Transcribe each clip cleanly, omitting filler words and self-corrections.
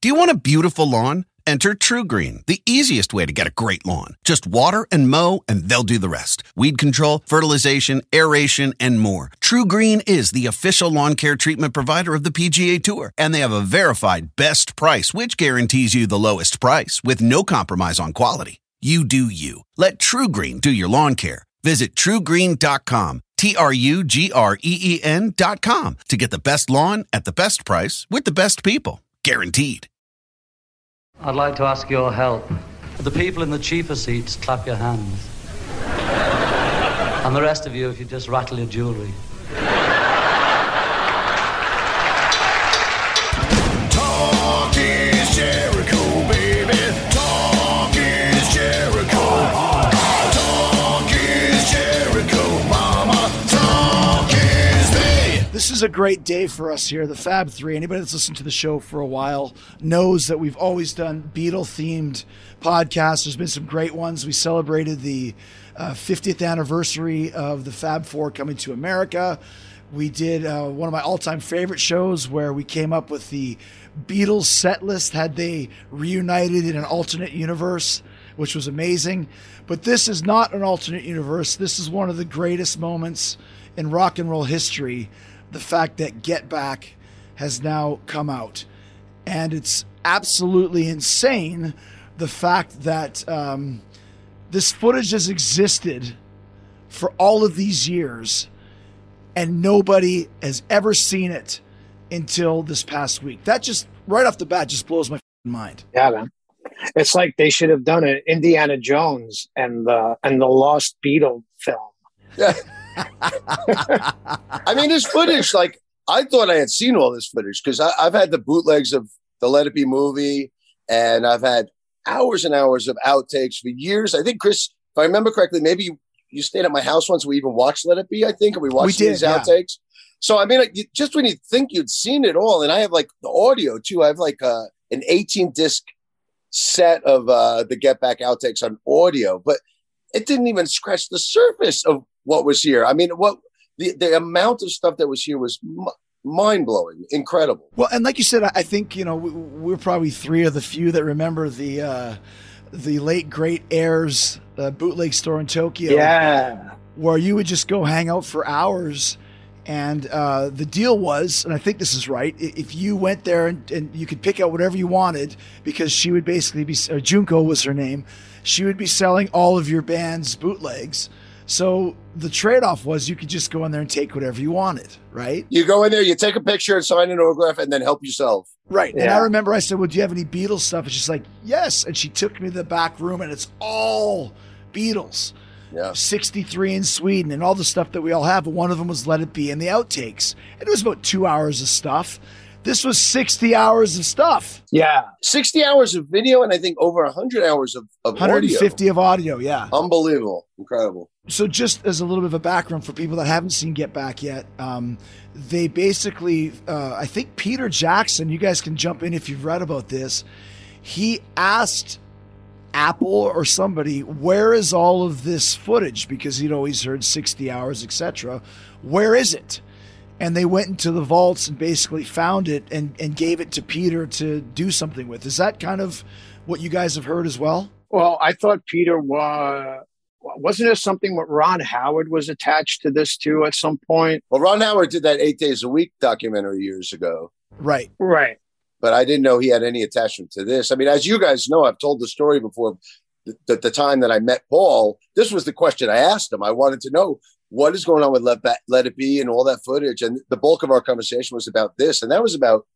Do you want a beautiful lawn? Enter TruGreen, the easiest way to get a great lawn. Just water and mow, and they'll do the rest. Weed control, fertilization, aeration, and more. TruGreen is the official lawn care treatment provider of the PGA Tour, and they have a verified best price, which guarantees you the lowest price with no compromise on quality. You do you. Let TruGreen do your lawn care. Visit TruGreen.com, TruGreen.com, to get the best lawn at the best price with the best people. Guaranteed. I'd like to ask your help. The people in the cheaper seats, clap your hands. And the rest of you, if you just rattle your jewelry. Talk is Jericho, baby. Talk is Jericho. Talk is Jericho, mama. Talk is me. This is a great day for us here, the Fab Three. Anybody that's listened to the show for a while knows that we've always done Beatle-themed podcasts. There's been some great ones. We celebrated the 50th anniversary of the Fab Four coming to America. We did one of my all-time favorite shows where we came up with the Beatles set list had they reunited in an alternate universe, which was amazing. But this is not an alternate universe. This is one of the greatest moments in rock and roll history. The fact that Get Back has now come out. And it's absolutely insane, the fact that this footage has existed for all of these years and nobody has ever seen it until this past week. That just, right off the bat, just blows my mind. Yeah, man. It's like they should have done an Indiana Jones and the Lost Beatle film. Yeah. I mean, this footage, like, I thought I had seen all this footage because I've had the bootlegs of the Let It Be movie, and I've had hours and hours of outtakes for years. I think, Chris, if I remember correctly, maybe you stayed at my house once. We even watched Let It Be, I think, and we watched these outtakes. So, I mean, like, just when you think you'd seen it all, and I have, like, the audio, too. I have, like, an 18-disc set of the Get Back outtakes on audio, but it didn't even scratch the surface of what was here. I mean, what the amount of stuff that was here was mind-blowing, incredible. Well, and like you said, I think, you know, we're probably three of the few that remember the late great Ayers bootleg store in Tokyo. Yeah. Where you would just go hang out for hours. And the deal was, and I think this is right, if you went there and you could pick out whatever you wanted, because she would basically be, Junko was her name, she would be selling all of your band's bootlegs. So the trade-off was you could just go in there and take whatever you wanted, right? You go in there, you take a picture and sign an autograph and then help yourself. Right. Yeah. And I remember I said, well, do you have any Beatles stuff? And she's like, yes. And she took me to the back room and it's all Beatles. Yeah. 63 in Sweden and all the stuff that we all have. But one of them was Let It Be and the outtakes. And it was about 2 hours of stuff. This was 60 hours of stuff. Yeah. 60 hours of video and I think over 100 hours of 150 audio. of audio, yeah. Unbelievable. Incredible. So just as a little bit of a background for people that haven't seen Get Back yet, they basically, I think Peter Jackson, you guys can jump in if you've read about this, he asked Apple or somebody, where is all of this footage? Because he'd always heard 60 hours, etc. Where is it? And they went into the vaults and basically found it and gave it to Peter to do something with. Is that kind of what you guys have heard as well? Well, I thought Peter wasn't there something with Ron Howard was attached to this too at some point? Well, Ron Howard did that 8 Days a Week documentary years ago. Right. Right. But I didn't know he had any attachment to this. I mean, as you guys know, I've told the story before. The time that I met Paul, this was the question I asked him. I wanted to know what is going on with Let It Be and all that footage. And the bulk of our conversation was about this. And that was about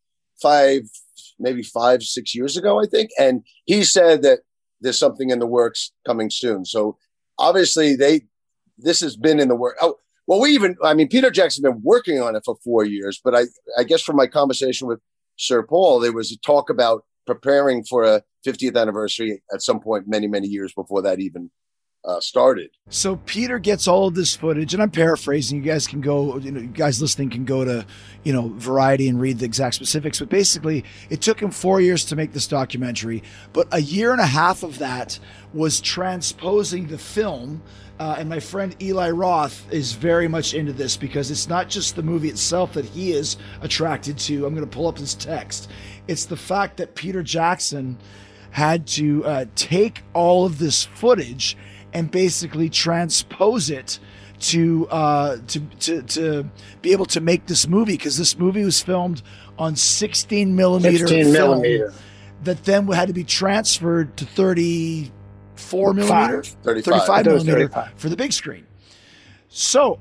5-6 years ago, I think. And he said that there's something in the works coming soon. So obviously this has been in the work. Oh, well, Peter Jackson's been working on it for 4 years, but I guess from my conversation with Sir Paul, there was a talk about preparing for a 50th anniversary at some point many, many years before that even started. So Peter gets all of this footage, and I'm paraphrasing. You guys can go, you guys listening can go to, Variety and read the exact specifics. But basically, it took him 4 years to make this documentary, but a year and a half of that was transposing the film. And my friend Eli Roth is very much into this because it's not just the movie itself that he is attracted to. I'm going to pull up his text. It's the fact that Peter Jackson had to take all of this footage and basically transpose it to be able to make this movie, because this movie was filmed on 16 millimeter 16 film millimeter. that then had to be transferred to 34 millimeter, 35. 35 millimeter 35. for the big screen. So,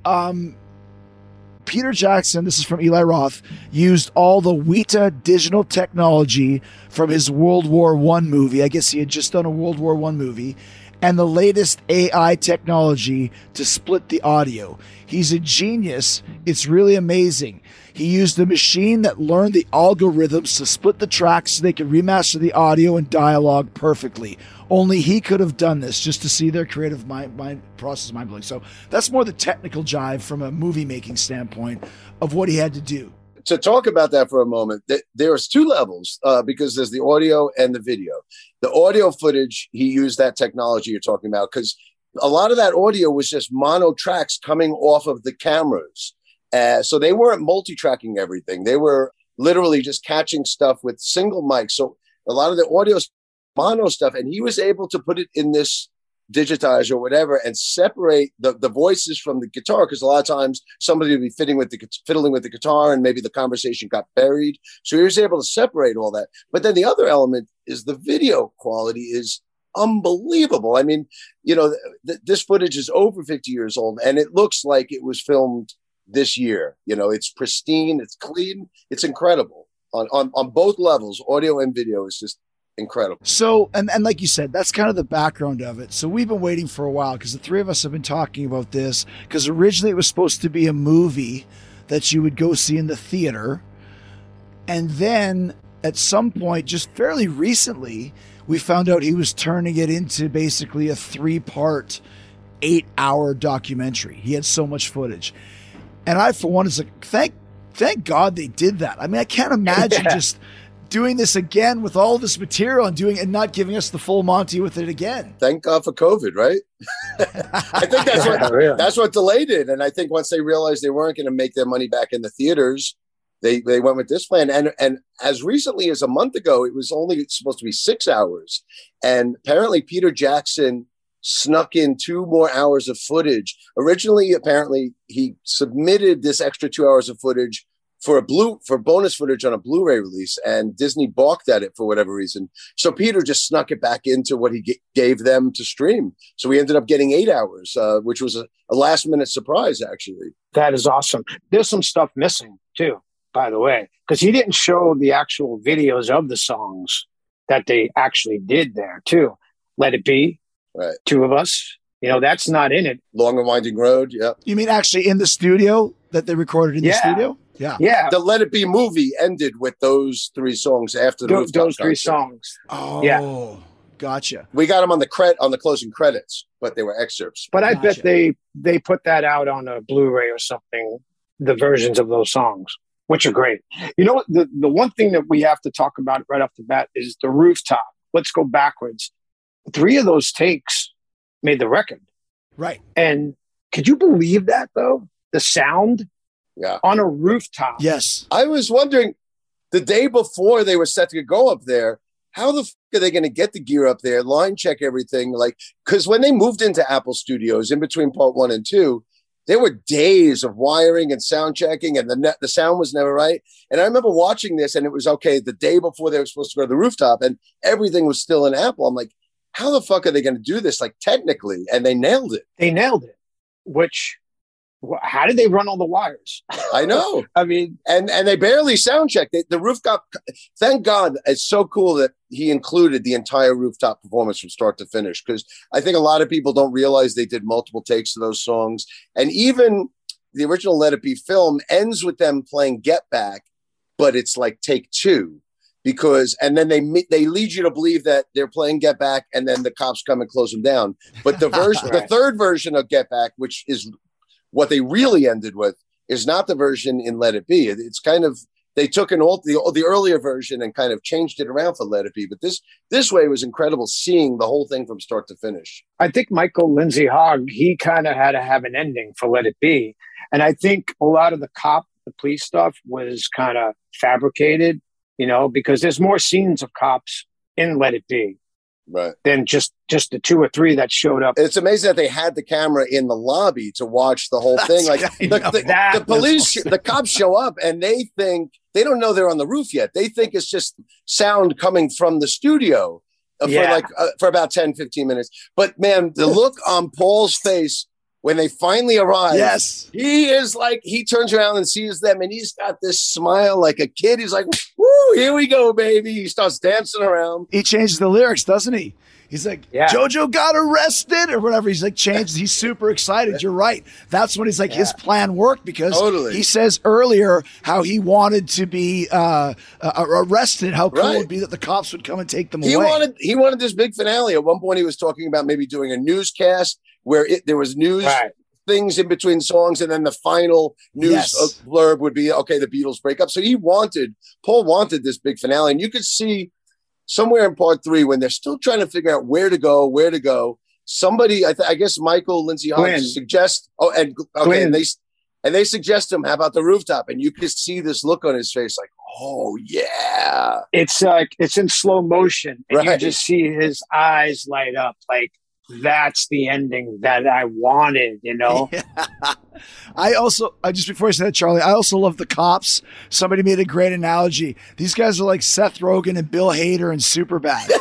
Peter Jackson, this is from Eli Roth, used all the Weta digital technology from his World War I movie. I guess he had just done a World War I movie, and the latest AI technology to split the audio. He's a genius. It's really amazing. He used a machine that learned the algorithms to split the tracks so they could remaster the audio and dialogue perfectly. Only he could have done this. Just to see their creative mind process, mind-blowing. So that's more the technical jive from a movie-making standpoint of what he had to do. To talk about that for a moment, there's two levels because there's the audio and the video. The audio footage, he used that technology you're talking about, because a lot of that audio was just mono tracks coming off of the cameras. So they weren't multi-tracking everything. They were literally just catching stuff with single mics. So a lot of the audio is mono stuff, and he was able to put it in this digitizer or whatever and separate the voices from the guitar, because a lot of times somebody would be fiddling with the guitar and maybe the conversation got buried. So he was able to separate all that. But then the other element is the video quality is unbelievable. I mean, this footage is over 50 years old, and it looks like it was filmed this year. It's pristine, it's clean, it's incredible on both levels. Audio and video is just incredible. So, and like you said, that's kind of the background of it. So we've been waiting for a while, because the three of us have been talking about this, because originally it was supposed to be a movie that you would go see in the theater. And then at some point, just fairly recently, we found out he was turning it into basically a 3-part, 8-hour documentary. He had so much footage. And I, for one, is like, thank God they did that. I mean, I can't imagine just doing this again with all this material and not giving us the full Monty with it again. Thank God for COVID, right? I think that's what delayed it. And I think once they realized they weren't going to make their money back in the theaters, they went with this plan. And as recently as a month ago, it was only supposed to be 6 hours. And apparently Peter Jackson snuck in 2 more hours of footage. Originally, apparently, he submitted this extra 2 hours of footage for bonus footage on a Blu-ray release, and Disney balked at it for whatever reason. So Peter just snuck it back into what he gave them to stream. So we ended up getting 8 hours, which was a last-minute surprise, actually. That is awesome. There's some stuff missing, too, by the way, because he didn't show the actual videos of the songs that they actually did there, too. Let It Be, right. Two of Us. That's not in it. Long and Winding Road, yeah. You mean actually in the studio that they recorded in the studio? Yeah. Yeah. The Let It Be movie ended with those 3 songs after the rooftop those 3 concert. songs. Oh, yeah. Gotcha. We got them on the closing credits, but they were excerpts. But I Gotcha. bet they put that out on a Blu-ray or something, the versions of those songs, which are great. You know what? The one thing that we have to talk about right off the bat is the rooftop. Let's go backwards. 3 of those takes made the record. Right. And could you believe that, though? The sound on a rooftop. Yes. I was wondering, the day before they were set to go up there, how the are they going to get the gear up there, line check everything? Because when they moved into Apple Studios in between part 1 and 2, there were days of wiring and sound checking, and the sound was never right. And I remember watching this, and it was okay the day before they were supposed to go to the rooftop, and everything was still in Apple. I'm like, how the fuck are they going to do this? Technically, and they nailed it. They nailed it. How did they run all the wires? I know. I mean, and they barely sound checked. The rooftop. Thank God, it's so cool that he included the entire rooftop performance from start to finish, because I think a lot of people don't realize they did multiple takes of those songs, and even the original Let It Be film ends with them playing Get Back, but it's like take 2. And then they lead you to believe that they're playing Get Back, and then the cops come and close them down. But the version, the third version of Get Back, which is what they really ended with, is not the version in Let It Be. It's kind of, they took the earlier version and kind of changed it around for Let It Be. But this way was incredible, seeing the whole thing from start to finish. I think Michael Lindsay Hogg, he kind of had to have an ending for Let It Be. And I think a lot of the police stuff was kind of fabricated you know, because there's more scenes of cops in Let It Be Right. than just the 2 or 3 that showed up. It's amazing that they had the camera in the lobby to watch the whole thing. Like the police, the cops show up and they don't know they're on the roof yet. They think it's just sound coming from the studio for about 10, 15 minutes. But man, the look on Paul's face when they finally arrive, yes, he is like, he turns around and sees them and he's got this smile like a kid. He's like, woo, here we go, baby. He starts dancing around. He changes the lyrics, doesn't he? He's like, JoJo got arrested or whatever. He's like, changed. He's super excited. You're right. That's when he's like, his plan worked because he says earlier how he wanted to be arrested. How cool it would be that the cops would come and take them away. He wanted this big finale. At one point, he was talking about maybe doing a newscast where there was news things in between songs, and then the final news blurb would be, okay, the Beatles break up. So Paul wanted this big finale, and you could see somewhere in part 3 when they're still trying to figure out where to go. Somebody, I guess Michael Lindsay Hodge suggests, and they suggest him, how about the rooftop? And you could see this look on his face, like, oh yeah. It's like it's in slow motion, and you just see his eyes light up, like, that's the ending that I wanted, you know? Yeah. I just before I said that, Charlie, I also love the cops. Somebody made a great analogy. These guys are like Seth Rogen and Bill Hader and Superbad.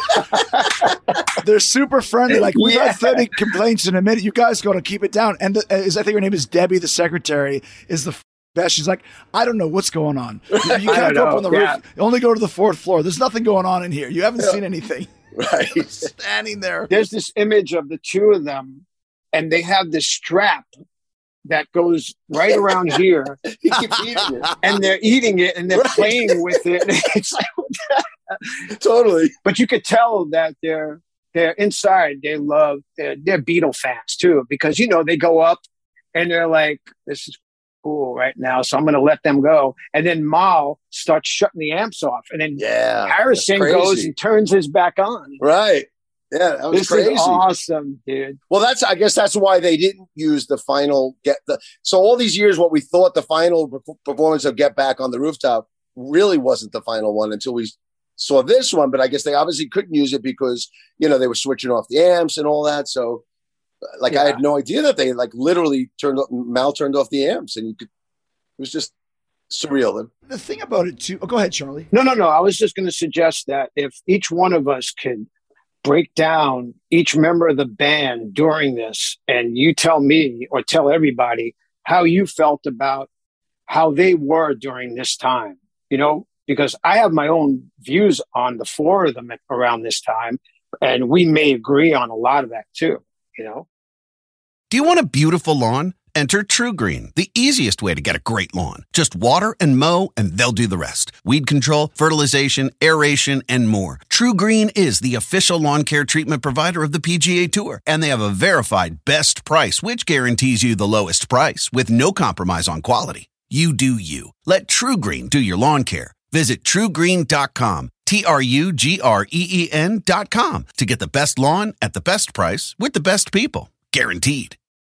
They're super friendly. Like, we've had 30 complaints in a minute. You guys got to keep it down. And I think her name is Debbie, the secretary, is the best. She's like, I don't know what's going on. You can't go up on the roof. You only go to the 4th floor. There's nothing going on in here. You haven't seen anything. Right. Standing there. There's this image of the 2 of them, and they have this strap that goes right around here. He keeps eating it. And they're eating it, and they're playing with it. It's like, totally. But you could tell that they're inside. They're Beatle fans too, because, you know, they go up and they're like, this is cool right now, so I'm going to let them go. And then Mal starts shutting the amps off, and then Harrison goes and turns his back on. Right. Yeah, that was crazy. Is awesome, dude. Well, I guess that's why they didn't use the final so all these years, what we thought the final performance of Get Back on the Rooftop really wasn't the final one until we saw this one. But I guess they obviously couldn't use it because, you know, they were switching off the amps and all that. So I had no idea that they literally Mal turned off the amps, and it was just surreal. The thing about it too. Oh, go ahead, Charlie. No. I was just going to suggest that if each one of us could break down each member of the band during this, and you tell me or tell everybody how you felt about how they were during this time, you know, because I have my own views on the 4 of them around this time, and we may agree on a lot of that too. You know? Do you want a beautiful lawn? Enter True Green, the easiest way to get a great lawn. Just water and mow, and they'll do the rest. Weed control, fertilization, aeration, and more. True Green is the official lawn care treatment provider of the PGA Tour, and they have a verified best price, which guarantees you the lowest price with no compromise on quality. You do you. Let True Green do your lawn care. Visit truegreen.com. TRUGREEN.com to get the best lawn at the best price with the best people. Guaranteed.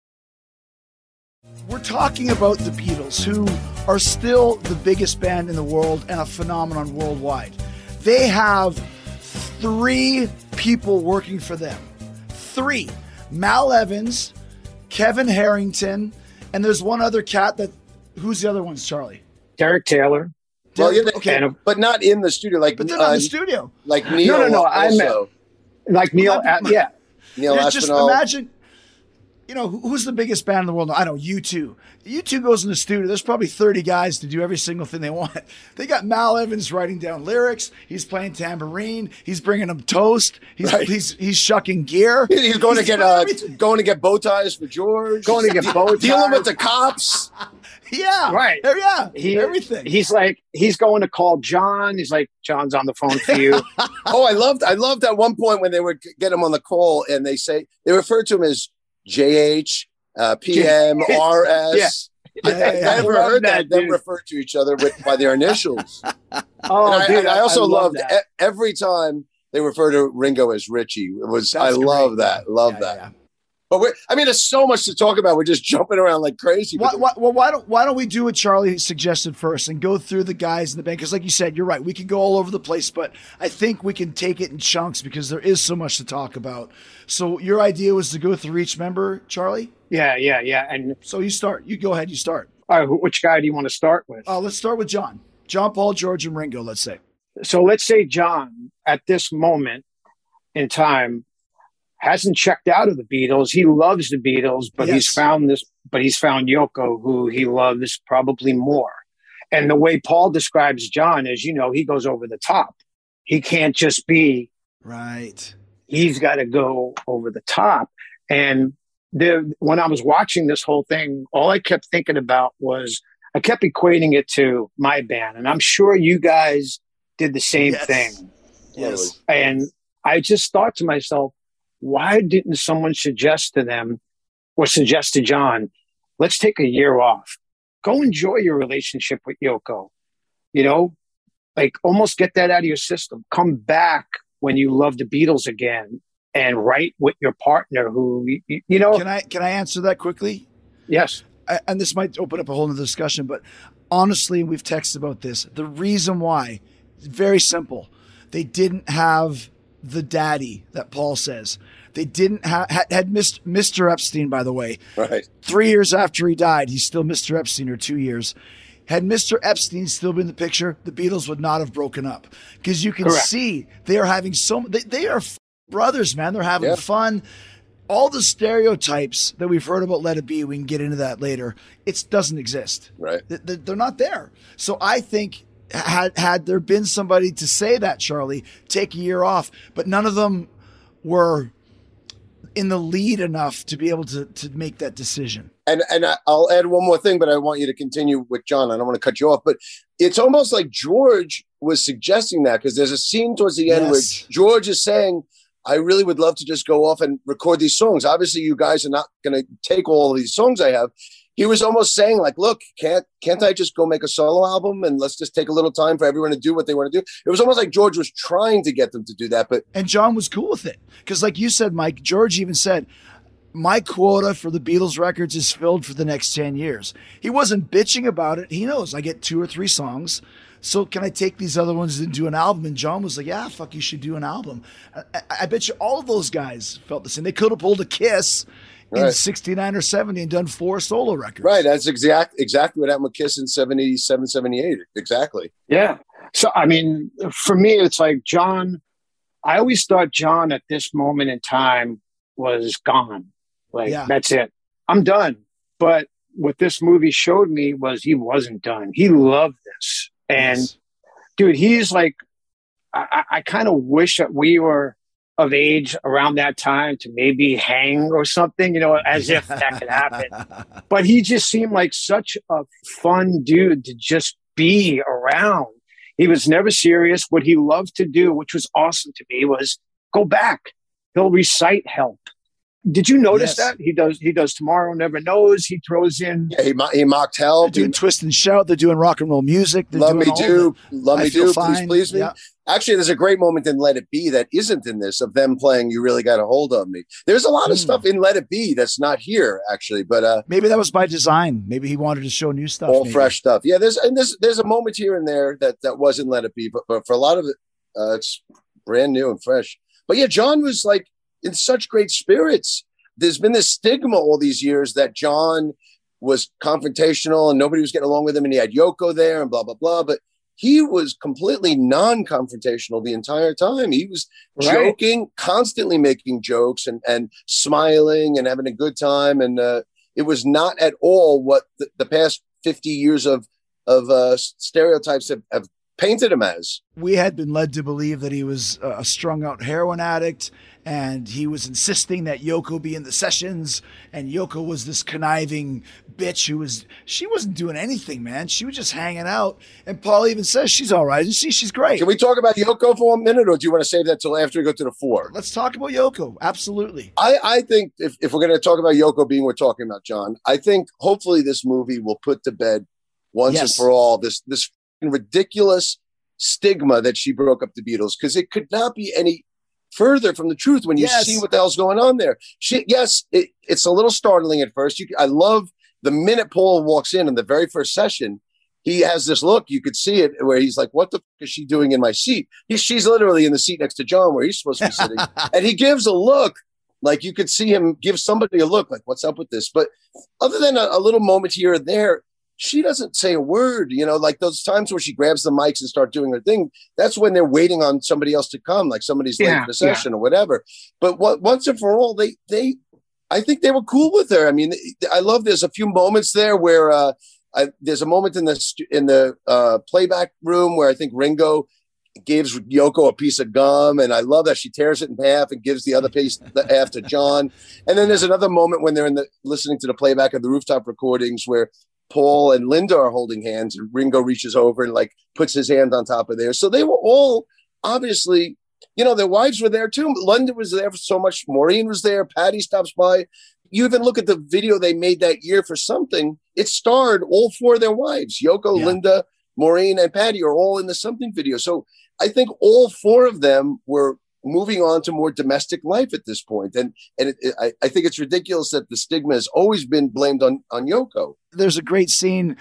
We're talking about the Beatles, who are still the biggest band in the world and a phenomenon worldwide. They have 3 people working for them. 3. Mal Evans, Kevin Harrington, and there's one other cat who's the other ones, Charlie? Derek Taylor. Well, but not in the studio. But they're not in the studio. Like Neil. No. I meant like Neil. Neil Aspinall. Just imagine, you know, who's the biggest band in the world? I know, U2. U2 goes in the studio. There's probably 30 guys to do every single thing they want. They got Mal Evans writing down lyrics. He's playing tambourine. He's bringing them toast. He's shucking gear. He's going to get bow ties for George. Going to get bow ties. Dealing with the cops. Yeah. Right. Yeah. Everything. He's going to call John. He's like, John's on the phone for you. I loved at one point when they would get him on the call, and they referred to him as JH, PM, RS. I never heard that them refer to each other by their initials. I also loved every time they refer to Ringo as Richie. I love that. Love that. Yeah. But there's so much to talk about. We're just jumping around like crazy. Why don't we do what Charlie suggested first and go through the guys in the band? Because like you said, you're right. We can go all over the place, but I think we can take it in chunks because there is so much to talk about. So your idea was to go through each member, Charlie? Yeah. And so you start. You go ahead. You start. all right, which guy do you want to start with? Let's start with John. John, Paul, George, and Ringo, let's say. So let's say John, at this moment in time, hasn't checked out of the Beatles. He loves the Beatles, but he's found Yoko, who he loves probably more. And the way Paul describes John is, he goes over the top. He can't just be right. He's got to go over the top. And when I was watching this whole thing, all I kept thinking about was I kept equating it to my band. And I'm sure you guys did the same thing. Yes. And I just thought to myself, why didn't someone suggest to them or suggest to John, let's take a year off. Go enjoy your relationship with Yoko. Like almost get that out of your system. Come back when you love the Beatles again and write with your partner who, Can I answer that quickly? Yes. And this might open up a whole nother discussion, but honestly, we've texted about this. The reason why, it's very simple. They didn't have the daddy that Paul says. They didn't had missed Mr. Epstein, by the way. Right. 3 years after he died, he's still Mr. Epstein, or 2 years. Had Mr. Epstein still been in the picture, the Beatles would not have broken up. Because you can see they are having they are brothers, man. They're having fun. All the stereotypes that we've heard about Let It Be, we can get into that later. It doesn't exist. Right. They're not there. So I think had there been somebody to say that, Charlie, take a year off, but none of them were in the lead enough to be able to make that decision. And I'll add one more thing, but I want you to continue with John. I don't want to cut you off, but it's almost like George was suggesting that, because there's a scene towards the end where George is saying, I really would love to just go off and record these songs. Obviously, you guys are not going to take all of these songs I have. He was almost saying, like, look, can't I just go make a solo album and let's just take a little time for everyone to do what they want to do? It was almost like George was trying to get them to do that. And John was cool with it. Because like you said, Mike, George even said, my quota for the Beatles records is filled for the next 10 years. He wasn't bitching about it. He knows I get 2 or 3 songs. So can I take these other ones and do an album? And John was like, yeah, fuck, you should do an album. I bet you all of those guys felt the same. They could have pulled a Kiss in 69 or 70 and done 4 solo records. Right. That's exactly what happened with Kiss in 77, 78. Exactly. Yeah. So, I mean, for me, it's like John, I always thought John at this moment in time was gone. Like, that's it. I'm done. But what this movie showed me was he wasn't done. He loved this. And dude, he's like, I kind of wish that we were of age around that time to maybe hang or something, as if that could happen. But he just seemed like such a fun dude to just be around. He was never serious. What he loved to do, which was awesome to me, was go back. He'll recite Help. Did you notice that? He does Tomorrow Never Knows. He throws in. Yeah, he mocked Help. They're doing Twist and Shout. They're doing rock and roll music. They're Love Me Do. Love Me Do. Fine. Please Me. Yeah. Actually, there's a great moment in Let It Be that isn't in this, of them playing You Really Got a Hold of Me. There's a lot of stuff in Let It Be that's not here, actually. But maybe that was by design. Maybe he wanted to show new stuff. All fresh stuff. Yeah, there's a moment here and there that wasn't Let It Be, but for a lot of it, it's brand new and fresh. But yeah, John was like in such great spirits. There's been this stigma all these years that John was confrontational and nobody was getting along with him, and he had Yoko there and blah, blah, blah. But he was completely non-confrontational the entire time. He was joking, constantly making jokes and smiling and having a good time. And it was not at all what the past 50 years of stereotypes have painted him as. We had been led to believe that he was a strung out heroin addict, and he was insisting that Yoko be in the sessions, and Yoko was this conniving bitch she wasn't doing anything, man. She was just hanging out. And Paul even says she's all right. And she's great. Can we talk about Yoko for 1 minute, or do you want to save that till after we go to the 4? Let's talk about Yoko. Absolutely. I think if we're going to talk about Yoko being we're talking about John, I think hopefully this movie will put to bed once and for all this ridiculous stigma that she broke up the Beatles, because it could not be any further from the truth when you see what the hell's going on there. It's a little startling at first. I love the minute Paul walks in the very first session, he has this look. You could see it where he's like, what the fuck is she doing in my seat? She's literally in the seat next to John where he's supposed to be sitting. And he gives a look, like you could see him give somebody a look like, what's up with this? But other than a little moment here or there, she doesn't say a word, like those times where she grabs the mics and start doing her thing. That's when they're waiting on somebody else to come, like somebody's late for the session or whatever. But once and for all, I think they were cool with her. I mean, I love, there's a few moments there where there's a moment in the playback room where I think Ringo gives Yoko a piece of gum, and I love that she tears it in half and gives the other piece half to John. And then there's another moment when they're listening to the playback of the Rooftop recordings where Paul and Linda are holding hands, and Ringo reaches over and like puts his hand on top of theirs. So they were all obviously, their wives were there too. Linda was there for so much. Maureen was there. Patty stops by. You even look at the video they made that year for Something. It starred all four of their wives. Yoko, Linda, Maureen, and Patty are all in the Something video. So I think all four of them were moving on to more domestic life at this point. And I think it's ridiculous that the stigma has always been blamed on Yoko. There's a great scene,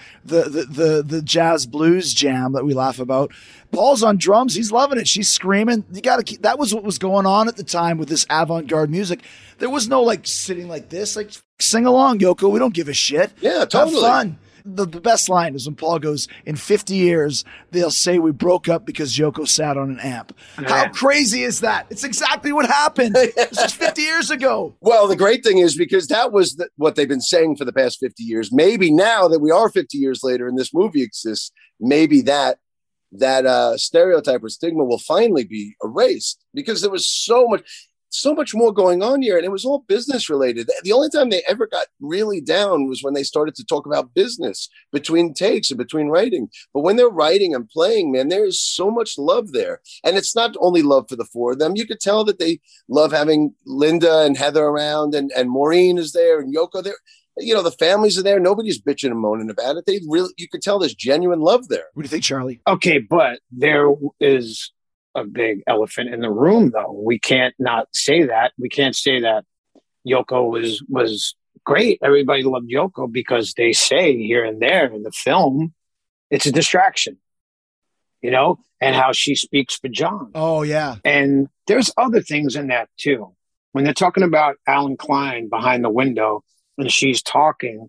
the jazz blues jam that we laugh about. Paul's on drums. He's loving it. She's screaming. That was what was going on at the time with this avant-garde music. There was no like sitting like this, like sing along, Yoko. We don't give a shit. Yeah, totally. Have fun. The best line is when Paul goes, in 50 years, they'll say we broke up because Yoko sat on an amp. How crazy is that? It's exactly what happened. This was 50 years ago. Well, the great thing is because that was what they've been saying for the past 50 years. Maybe now that we are 50 years later and this movie exists, maybe that stereotype or stigma will finally be erased, because there was so much more going on here, and it was all business related. The only time they ever got really down was when they started to talk about business between takes and between writing. But when they're writing and playing, man, there is so much love there. And it's not only love for the four of them. You could tell that they love having Linda and Heather around, and Maureen is there, and Yoko there. The families are there. Nobody's bitching and moaning about it. You could tell there's genuine love there. What do you think, Charlie? Okay, but there is a big elephant in the room, though. We can't not say that. We can't say that Yoko was great. Everybody loved Yoko because they say here and there in the film, it's a distraction, and how she speaks for John. Oh, yeah. And there's other things in that, too. When they're talking about Alan Klein behind the window and she's talking,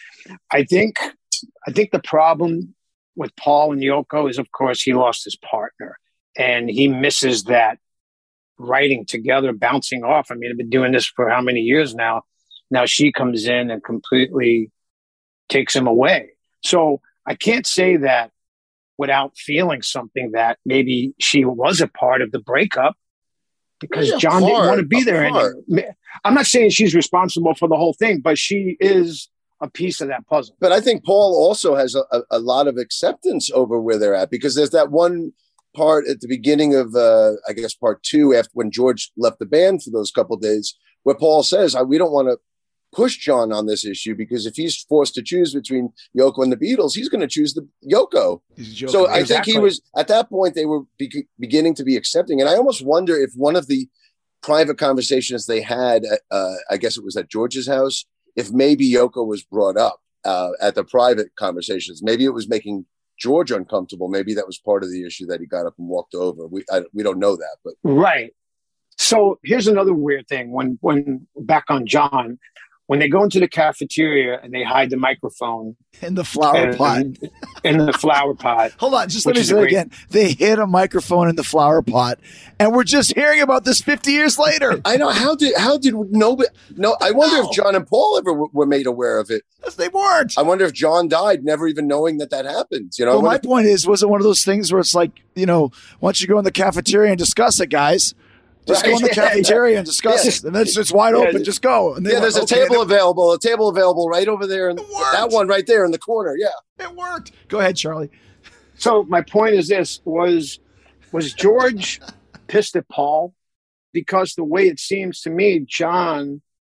I think the problem with Paul and Yoko is, of course, he lost his partner. And he misses that writing together, bouncing off. I mean, I've been doing this for how many years now? Now she comes in and completely takes him away. So I can't say that without feeling something that maybe she was a part of the breakup, because John didn't want to be there anymore. I'm not saying she's responsible for the whole thing, but she is a piece of that puzzle. But I think Paul also has a lot of acceptance over where they're at, because there's that one part at the beginning of, I guess, part two, after when George left the band for those couple of days, where Paul says, we don't want to push John on this issue, because if he's forced to choose between Yoko and the Beatles, he's going to choose the Yoko. So I think he was, at that point, they were beginning to be accepting. And I almost wonder if one of the private conversations they had, I guess it was at George's house, if maybe Yoko was brought up at the private conversations. Maybe it was making George uncomfortable. Maybe that was part of the issue that he got up and walked over. We don't know that, but right. So here's another weird thing. When back on John, when they go into the cafeteria and they hide the microphone in the flower pot, in the flower pot. Hold on, just let me say that again. They hid a microphone in the flower pot, and we're just hearing about this 50 years later. I know. How did nobody? No, I wonder if John and Paul ever were made aware of it. Yes, they weren't. I wonder if John died never even knowing that happened. Well, my point is, was it one of those things where it's like, why don't you go in the cafeteria and discuss it, guys? Just go in the cafeteria and discuss it. And it's wide open. Just go. And there's a table available right over there. And that one right there in the corner. Yeah. It worked. Go ahead, Charlie. So my point is this, was George pissed at Paul? Because the way it seems to me, John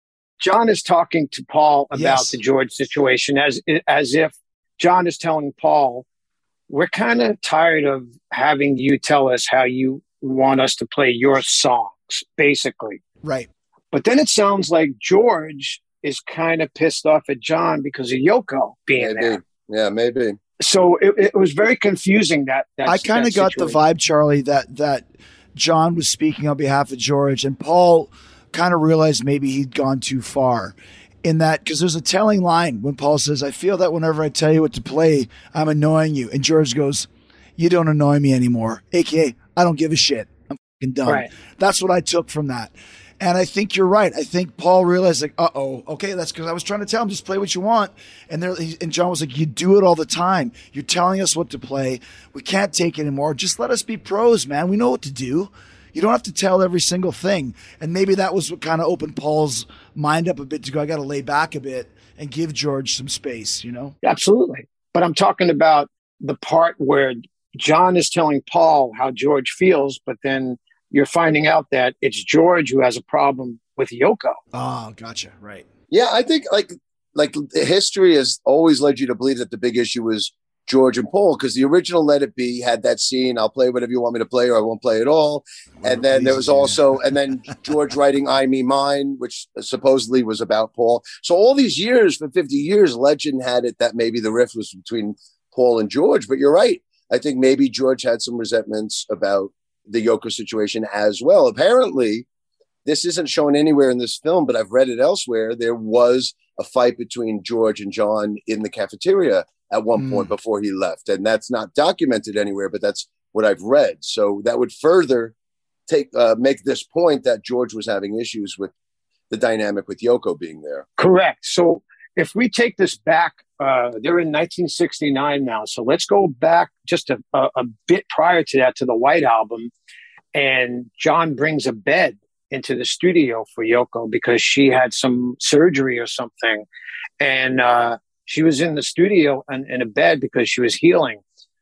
is talking to Paul about the George situation as if John is telling Paul, we're kind of tired of having you tell us how you want us to play your song. basically. Right. But then it sounds like George is kind of pissed off at John because of Yoko being Maybe. there. Yeah, maybe. So it was very confusing. That I kind of got the vibe, Charlie, that John was speaking on behalf of George, and Paul kind of realized maybe he'd gone too far in that, because there's a telling line when Paul says, I feel that whenever I tell you what to play, I'm annoying you. And George goes, you don't annoy me anymore. AKA, I don't give a shit. I'm fucking done. Right. That's what I took from that. And I think you're right. I think Paul realized, like, okay, that's because I was trying to tell him, just play what you want. And John was like, you do it all the time. You're telling us what to play. We can't take it anymore. Just let us be pros, man. We know what to do. You don't have to tell every single thing. And maybe that was what kind of opened Paul's mind up a bit to go, I got to lay back a bit and give George some space, you know? Absolutely. But I'm talking about the part where John is telling Paul how George feels, but then you're finding out that it's George who has a problem with Yoko. Oh, gotcha. Right. Yeah, I think like history has always led you to believe that the big issue was George and Paul, because the original Let It Be had that scene, I'll play whatever you want me to play or I won't play at all. And then there was also, and then George writing I, Me, Mine, which supposedly was about Paul. So all these years, for 50 years, legend had it that maybe the rift was between Paul and George. But you're right. I think maybe George had some resentments about the Yoko situation as well. Apparently, this isn't shown anywhere in this film, but I've read it elsewhere. There was a fight between George and John in the cafeteria at one point before he left. And that's not documented anywhere, but that's what I've read. So that would further make this point that George was having issues with the dynamic with Yoko being there. Correct. So if we take this back, they're in 1969 now. So let's go back just a bit prior to that, to the White Album. And John brings a bed into the studio for Yoko because she had some surgery or something. And she was in the studio in a bed because she was healing.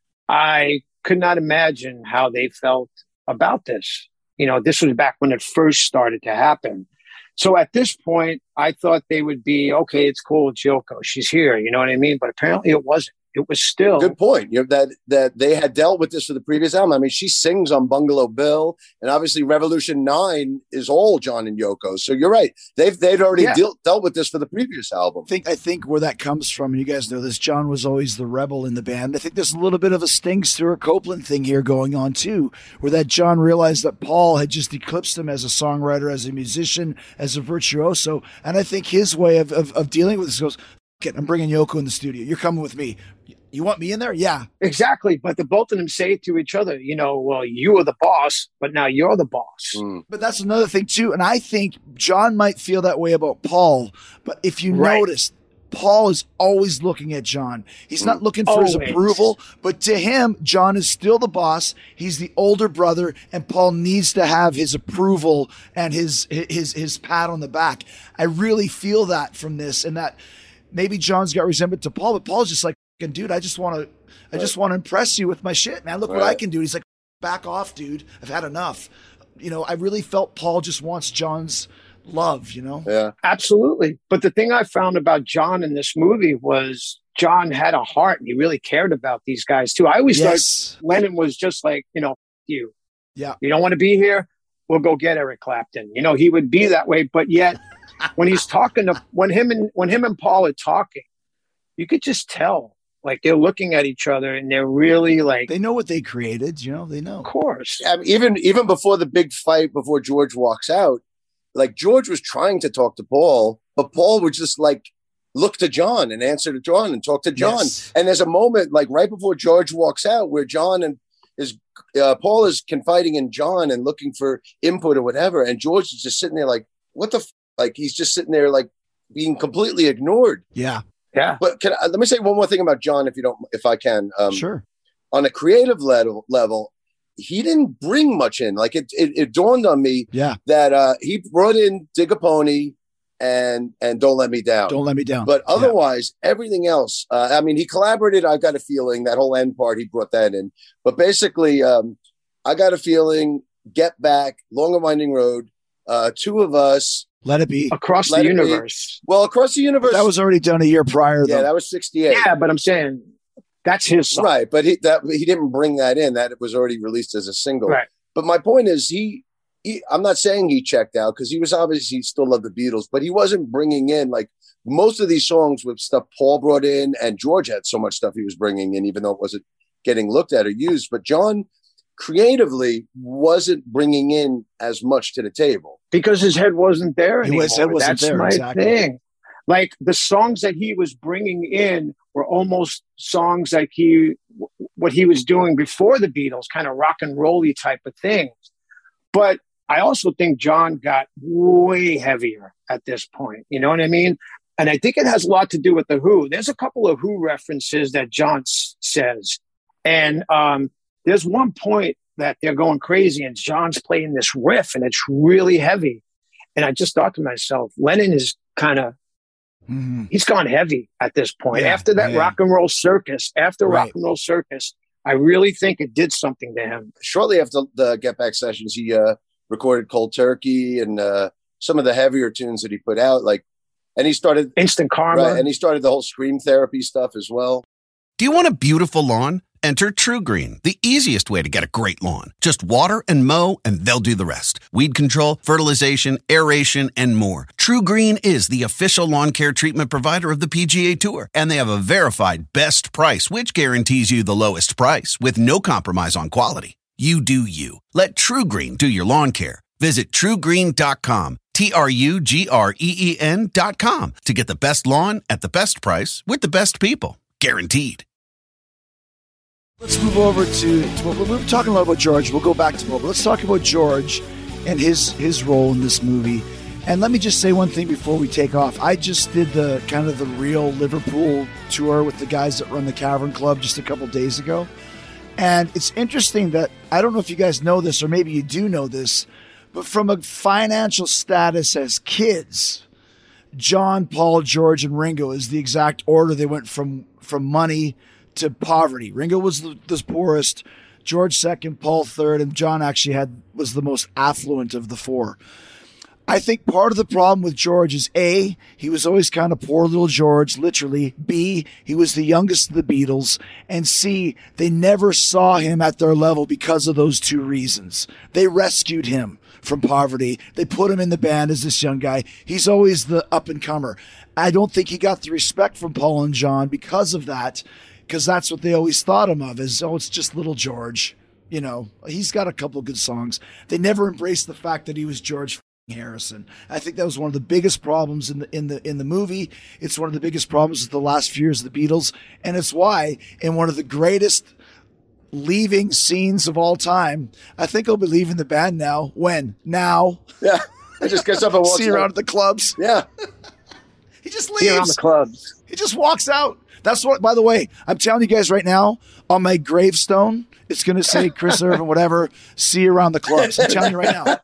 I could not imagine how they felt about this. You know, this was back when it first started to happen. So at this point, I thought they would be, okay, it's cool, it's Yoko, she's here, you know what I mean? But apparently it wasn't. It was still good point. You know, that they had dealt with this for the previous album. I mean, she sings on Bungalow Bill, and obviously Revolution 9 is all John and Yoko. So you're right. They'd already dealt with this for the previous album. I think where that comes from, and you guys know this, John was always the rebel in the band. I think there's a little bit of a Sting Stuart Copeland thing here going on too, where that John realized that Paul had just eclipsed him as a songwriter, as a musician, as a virtuoso. And I think his way of dealing with this goes, I'm bringing Yoko in the studio. You're coming with me. You want me in there? Yeah. Exactly. But the both of them say to each other, you know, well, you are the boss, but now you're the boss. But that's another thing too. And I think John might feel that way about Paul. But if you notice, Paul is always looking at John. He's not looking for his approval, but to him, John is still the boss. He's the older brother, and Paul needs to have his approval and his pat on the back. I really feel that from this, and that maybe John's got resentment to Paul, but Paul's just like, dude, I just want to impress you with my shit, man. Look what I can do. He's like, back off, dude. I've had enough. You know, I really felt Paul just wants John's love, you know? Yeah, absolutely. But the thing I found about John in this movie was John had a heart and he really cared about these guys too. I always thought Lennon was just like, you know, you don't want to be here? We'll go get Eric Clapton. You know, he would be that way. But yet when he's talking when him and Paul are talking, you could just tell. Like they're looking at each other and they're really like, they know what they created, you know, they know. Of course. I mean, even before the big fight, before George walks out, like George was trying to talk to Paul, but Paul would just like look to John and answer to John and talk to John. Yes. And there's a moment like right before George walks out where John and Paul is confiding in John and looking for input or whatever. And George is just sitting there like, what the like, he's just sitting there like being completely ignored. Yeah. Yeah, but let me say one more thing about John, if I can. Sure. On a creative level, he didn't bring much in. Like it dawned on me that he brought in Dig a Pony and Don't Let Me Down. Don't Let Me Down. But otherwise, everything else. I mean, he collaborated. I Got a Feeling. That whole end part, he brought that in. But basically, I Got a Feeling, Get Back, Long and Winding Road, Two of Us. Let It Be. Across the Universe. Well, Across the Universe. That was already done a year prior, though. Yeah, that was 68. Yeah, but I'm saying that's his song. Right, but he didn't bring that in. That it was already released as a single. Right. But my point is I'm not saying he checked out because he was obviously he still loved the Beatles, but he wasn't bringing in like most of these songs with stuff Paul brought in, and George had so much stuff he was bringing in, even though it wasn't getting looked at or used. But John creatively wasn't bringing in as much to the table because his head wasn't there anymore. His head wasn't That's there, my exactly. thing. Like the songs that he was bringing in were almost songs like what he was doing before the Beatles, kind of rock and roll-y type of things. But I also think John got way heavier at this point. You know what I mean? And I think it has a lot to do with the Who. There's a couple of Who references that John says. And there's one point that they're going crazy and John's playing this riff and it's really heavy. And I just thought to myself, Lennon is kind of, he's gone heavy at this point. After that Rock and Roll Circus, Rock and Roll Circus, I really think it did something to him. Shortly after the Get Back sessions, he recorded Cold Turkey and some of the heavier tunes that he put out. And he started Instant Karma. Right, and he started the whole Scream Therapy stuff as well. Do you want a beautiful lawn? Enter True Green, the easiest way to get a great lawn. Just water and mow, and they'll do the rest. Weed control, fertilization, aeration, and more. True Green is the official lawn care treatment provider of the PGA Tour, and they have a verified best price, which guarantees you the lowest price with no compromise on quality. You do you. Let True Green do your lawn care. Visit truegreen.com, TRUGREEN.com, to get the best lawn at the best price with the best people. Guaranteed. Let's move over to what we were talking a lot about George. We'll go back to Bob. Let's talk about George and his role in this movie. And let me just say one thing before we take off. I just did the kind of the real Liverpool tour with the guys that run the Cavern Club just a couple days ago. And it's interesting that, I don't know if you guys know this, or maybe you do know this, but from a financial status as kids, John, Paul, George, and Ringo is the exact order they went from money to poverty. Ringo was the poorest, George second, Paul third, and John actually was the most affluent of the four. I think part of the problem with George is A, he was always kind of poor little George, literally. B, he was the youngest of the Beatles. And C, they never saw him at their level because of those two reasons. They rescued him from poverty. They put him in the band as this young guy. He's always the up and comer. I don't think he got the respect from Paul and John because of that, because that's what they always thought him of as, it's just little George. You know, he's got a couple good songs. They never embraced the fact that he was George Harrison. I think that was one of the biggest problems in the movie. It's one of the biggest problems with the last few years of the Beatles, and it's why in one of the greatest leaving scenes of all time, I think he'll be leaving the band now. When? Now. Yeah. I just gets up and walks see around at the clubs. Yeah. He just leaves. See around the clubs. He just walks out. That's what, by the way, I'm telling you guys right now, on my gravestone, it's going to say Chris Irvin, whatever, see you around the clubs. I'm telling you right now.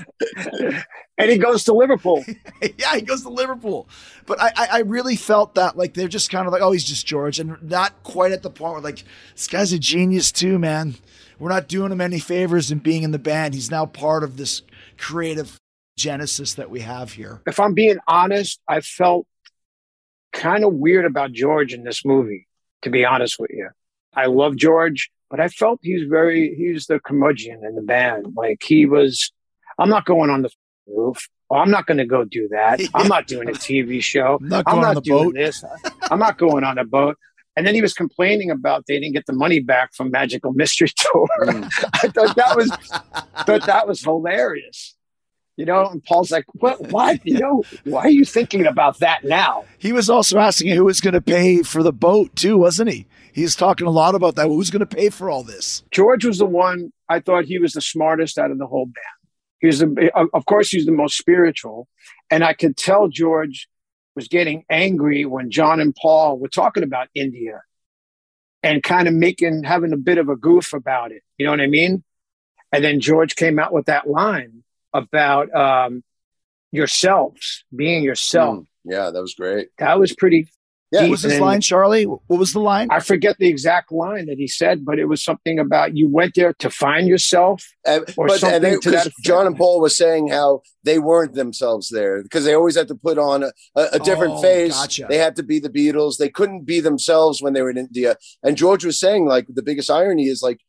And he goes to Liverpool. Yeah, he goes to Liverpool. But I really felt that, like, they're just kind of like, oh, he's just George. And not quite at the point where, like, this guy's a genius too, man. We're not doing him any favors in being in the band. He's now part of this creative genesis that we have here. If I'm being honest, I felt kind of weird about George in this movie, to be honest with you. I love George, but I felt he's the curmudgeon in the band. Like I'm not going on the roof. Oh, I'm not going to go do that. Yeah. I'm not doing a TV show. I'm not doing boat. This. I'm not going on a boat. And then he was complaining about they didn't get the money back from Magical Mystery Tour. I thought that was hilarious. You know, and Paul's like, "What? Why? You know, why are you thinking about that now?" He was also asking who was going to pay for the boat too, wasn't he? He's talking a lot about that. Who's going to pay for all this? George was the one. I thought he was the smartest out of the whole band. Of course, he's the most spiritual, and I could tell George was getting angry when John and Paul were talking about India, and kind of having a bit of a goof about it. You know what I mean? And then George came out with that line about yourselves, being yourself. Yeah, that was great. That was pretty. Yeah, what was his line, Charlie? What was the line? I forget the exact line that he said, but it was something about you went there to find yourself, or something to that effect. John and Paul was saying how they weren't themselves there because they always had to put on a different face. Gotcha. They had to be the Beatles. They couldn't be themselves when they were in India. And George was saying, like, the biggest irony is, like,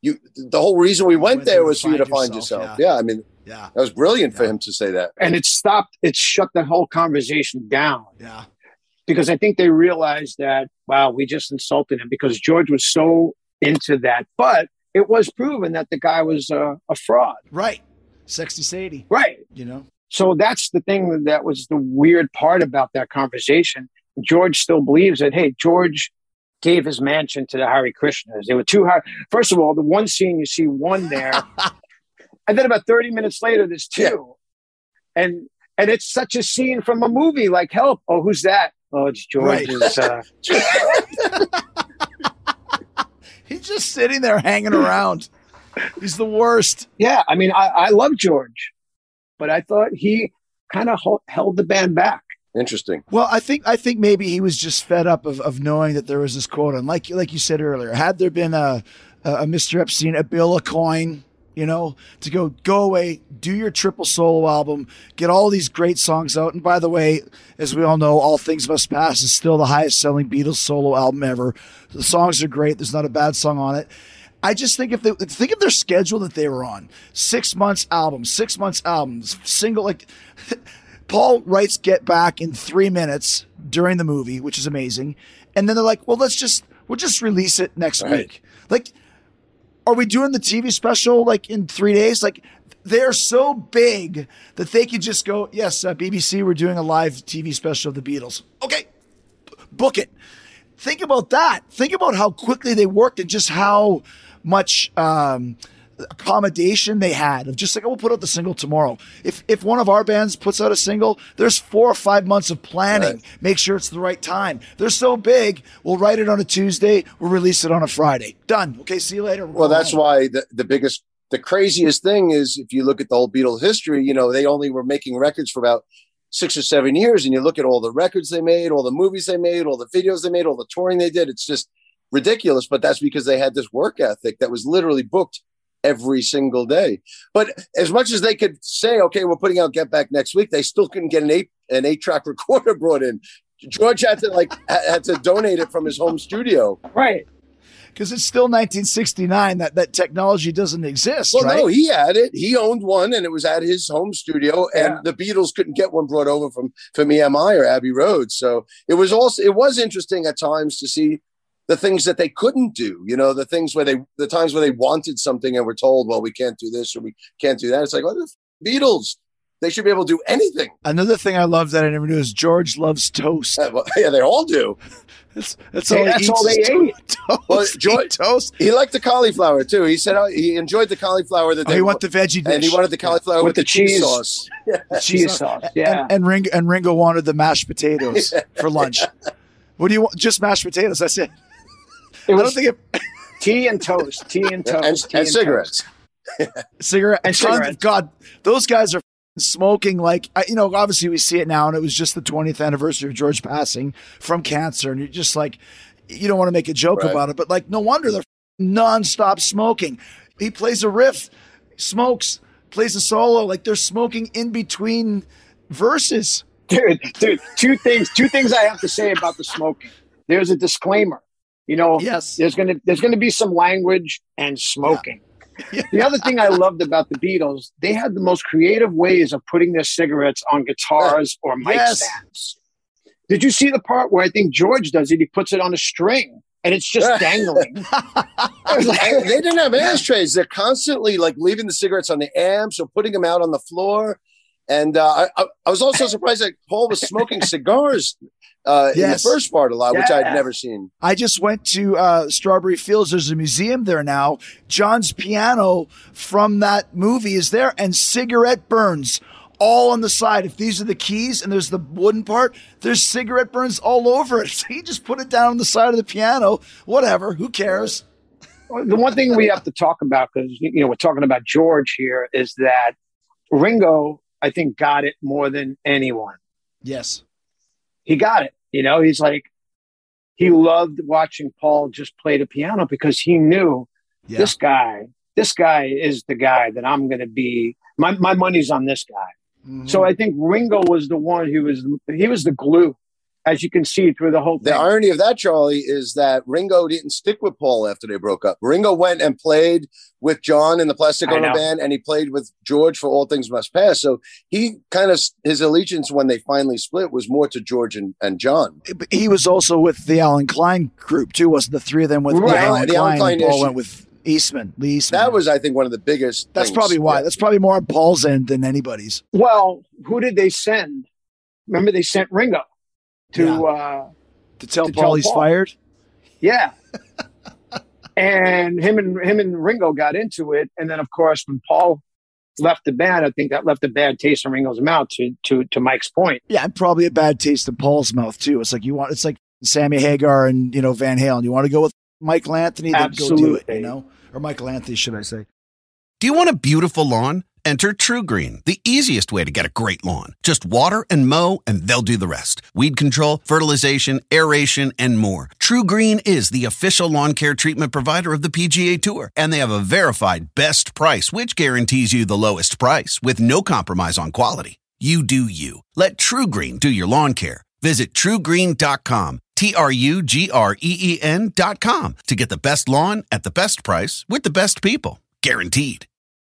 the whole reason we went there there to was for you to find find yourself, yourself. Yeah. I mean, Yeah. that was brilliant for him to say that. And it shut the whole conversation down. Yeah. Because I think they realized that, wow, we just insulted him because George was so into that. But it was proven that the guy was a fraud. Right. Sexy Sadie. Right. You know? So that's the thing that was the weird part about that conversation. George still believes that, hey, George gave his mansion to the Hare Krishnas. They were too high. First of all, the one scene, you see one there. And then about 30 minutes later, there's two. Yeah. And it's such a scene from a movie like Help. Oh, who's that? Oh, it's George's. Right. He's just sitting there hanging around. He's the worst. Yeah. I mean, I love George, but I thought he kind of held the band back. Interesting. Well, I think maybe he was just fed up of knowing that there was this quota. And like you said earlier, had there been a Mr. Epstein, a bill, a coin, you know, to go away, do your triple solo album, get all these great songs out. And by the way, as we all know, All Things Must Pass is still the highest selling Beatles solo album ever. The songs are great. There's not a bad song on it. I just think think of their schedule that they were on. 6 months albums, single, like Paul writes Get Back in 3 minutes during the movie, which is amazing. And then they're like, well, we'll just release it next week. Like, are we doing the TV special like in 3 days? Like, they're so big that they could just go, yes, BBC, we're doing a live TV special of the Beatles. Okay, book it. Think about that. Think about how quickly they worked and just how much accommodation they had of just like, oh, we'll put out the single tomorrow. If one of our bands puts out a single, there's 4 or 5 months of planning. Right. Make sure it's the right time. They're so big. We'll write it on a Tuesday. We'll release it on a Friday. Done. Okay. See you later. Well, that's why the craziest thing is if you look at the whole Beatles history, you know, they only were making records for about 6 or 7 years. And you look at all the records they made, all the movies they made, all the videos they made, all the touring they did. It's just ridiculous. But that's because they had this work ethic that was literally booked every single day. But as much as they could say, okay, we're putting out Get Back next week, they still couldn't get an 8-track recorder brought in. George had to donate it from his home studio. Right. Because it's still 1969. That technology doesn't exist. Well, right? no, he had it. He owned one, and it was at his home studio. And the Beatles couldn't get one brought over from EMI or Abbey Road. So it was interesting at times to see the things that they couldn't do. You know, the times where they wanted something and were told, well, we can't do this or we can't do that. It's like, oh, the Beatles. They should be able to do anything. Another thing I love that I never knew is George loves toast. Yeah, they all do. That's all they ate. Toast. Well, George, toast. He liked the cauliflower too. He said he enjoyed the cauliflower that he wanted the veggie dish, and he wanted the cauliflower with the cheese sauce. The cheese sauce. Yeah, and Ringo wanted the mashed potatoes for lunch. What do you want? Just mashed potatoes. That's it. I don't think tea and toast, and cigarettes. Cigarettes. God, those guys are smoking like, you know, obviously we see it now, and it was just the 20th anniversary of George passing from cancer, and you're just like, you don't want to make a joke about it, but like, no wonder they're nonstop smoking. He plays a riff, smokes, plays a solo, like they're smoking in between verses. Dude, two things I have to say about the smoking. There's a disclaimer. You know, yes, there's gonna be some language and smoking. Yeah. The other thing I loved about the Beatles, they had the most creative ways of putting their cigarettes on guitars or mic stands. Did you see the part where I think George does it? He puts it on a string and it's just dangling. They didn't have ashtrays. They're constantly like leaving the cigarettes on the amps or putting them out on the floor. And I was also surprised that Paul was smoking cigars in the first part a lot, which I'd never seen. I just went to Strawberry Fields. There's a museum there now. John's piano from that movie is there, and cigarette burns all on the side. If these are the keys and there's the wooden part, there's cigarette burns all over it. So he just put it down on the side of the piano. Whatever, who cares? The one thing we have to talk about, because you know we're talking about George here, is that Ringo, I think, got it more than anyone. Yes. He got it. You know, he's like, he loved watching Paul just play the piano because he knew this guy is the guy that I'm going to be. My money's on this guy. Mm-hmm. So I think Ringo was the one he was the glue. as you can see through the whole thing. The irony of that, Charlie, is that Ringo didn't stick with Paul after they broke up. Ringo went and played with John in the Plastic Ono Band, and he played with George for All Things Must Pass. So he kind of, his allegiance when they finally split was more to George and John. He was also with the Alan Klein group too, wasn't the three of them with Alan Klein? Paul went with Lee Eastman. That was, I think, one of the biggest. That's probably why. That's probably more on Paul's end than anybody's. Well, who did they send? Remember, they sent Ringo to tell Paul he's fired. Yeah. And him and Ringo got into it, and then of course when Paul left the band, I think that left a bad taste in Ringo's mouth. To Mike's point, yeah, and probably a bad taste in Paul's mouth too. It's like Sammy Hagar and Van Halen. You want to go with Michael Anthony? Then go do it, or Michael Anthony, should I say? Do you want a beautiful lawn? Enter TruGreen, the easiest way to get a great lawn. Just water and mow, and they'll do the rest. Weed control, fertilization, aeration, and more. TruGreen is the official lawn care treatment provider of the PGA Tour, and they have a verified best price, which guarantees you the lowest price with no compromise on quality. You do you. Let TruGreen do your lawn care. Visit TruGreen.com, TruGreen.com, to get the best lawn at the best price with the best people. Guaranteed.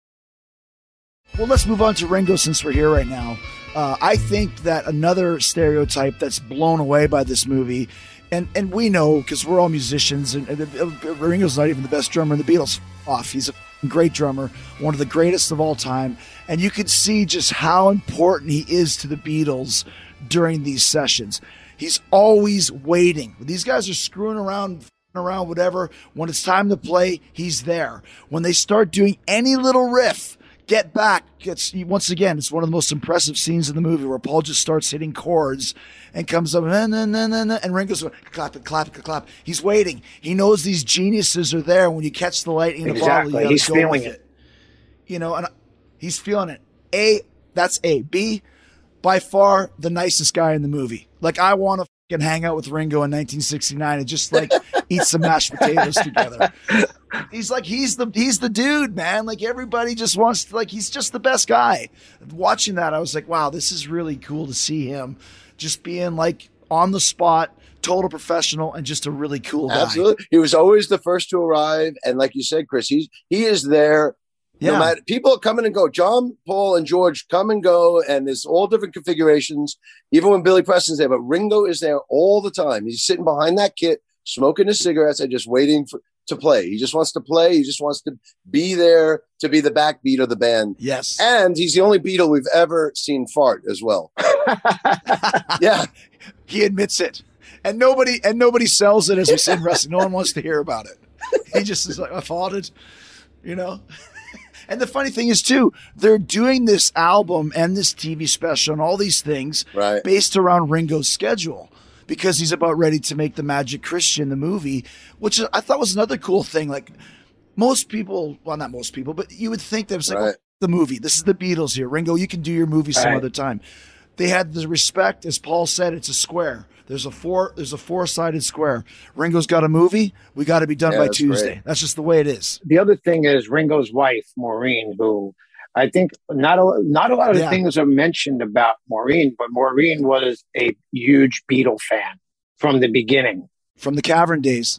Well, let's move on to Ringo since we're here right now. I think that another stereotype that's blown away by this movie, and we know because we're all musicians, and Ringo's not even the best drummer in the Beatles. He's a great drummer, one of the greatest of all time, and you can see just how important he is to the Beatles during these sessions. He's always waiting. These guys are screwing around, whatever. When it's time to play, he's there. When they start doing any little riff, Get Back once again, it's one of the most impressive scenes in the movie where Paul just starts hitting chords and comes up and Ringo's clap it, clap it, clap. He's waiting. He knows these geniuses are there. When you catch the lightning in the bottle, you he's feeling it. And he's feeling it. That's A. B, by far the nicest guy in the movie. Like, I want to fucking hang out with Ringo in 1969 and just eat some mashed potatoes together. He's the dude, man. Like, everybody just wants to, he's just the best guy. Watching that, I was like, wow, this is really cool to see him just being on the spot, total professional, and just a really cool guy. Absolutely. He was always the first to arrive. And like you said, Chris, he is there. Yeah. No matter, people come in and go. John, Paul, and George come and go, and there's all different configurations. Even when Billy Preston's there, but Ringo is there all the time. He's sitting behind that kit, smoking his cigarettes, and just waiting to play. He just wants to play. He just wants to be there to be the backbeat of the band. Yes, and he's the only Beatle we've ever seen fart as well. Yeah, he admits it, and nobody sells it as we say in wrestling. No one wants to hear about it. He just is like, I farted, And the funny thing is, too, they're doing this album and this TV special and all these things based around Ringo's schedule because he's about ready to make the Magic Christian, the movie, which I thought was another cool thing. Like, most people, well, not most people, but you would think that it was like, the movie. This is the Beatles here. Ringo, you can do your movie some other time. They had the respect, as Paul said, it's a square. There's a four-sided square. Ringo's got a movie. We got to be done by Tuesday. Great. That's just the way it is. The other thing is Ringo's wife, Maureen, who I think not a lot of things are mentioned about Maureen, but Maureen was a huge Beatle fan from the beginning. From the Cavern days.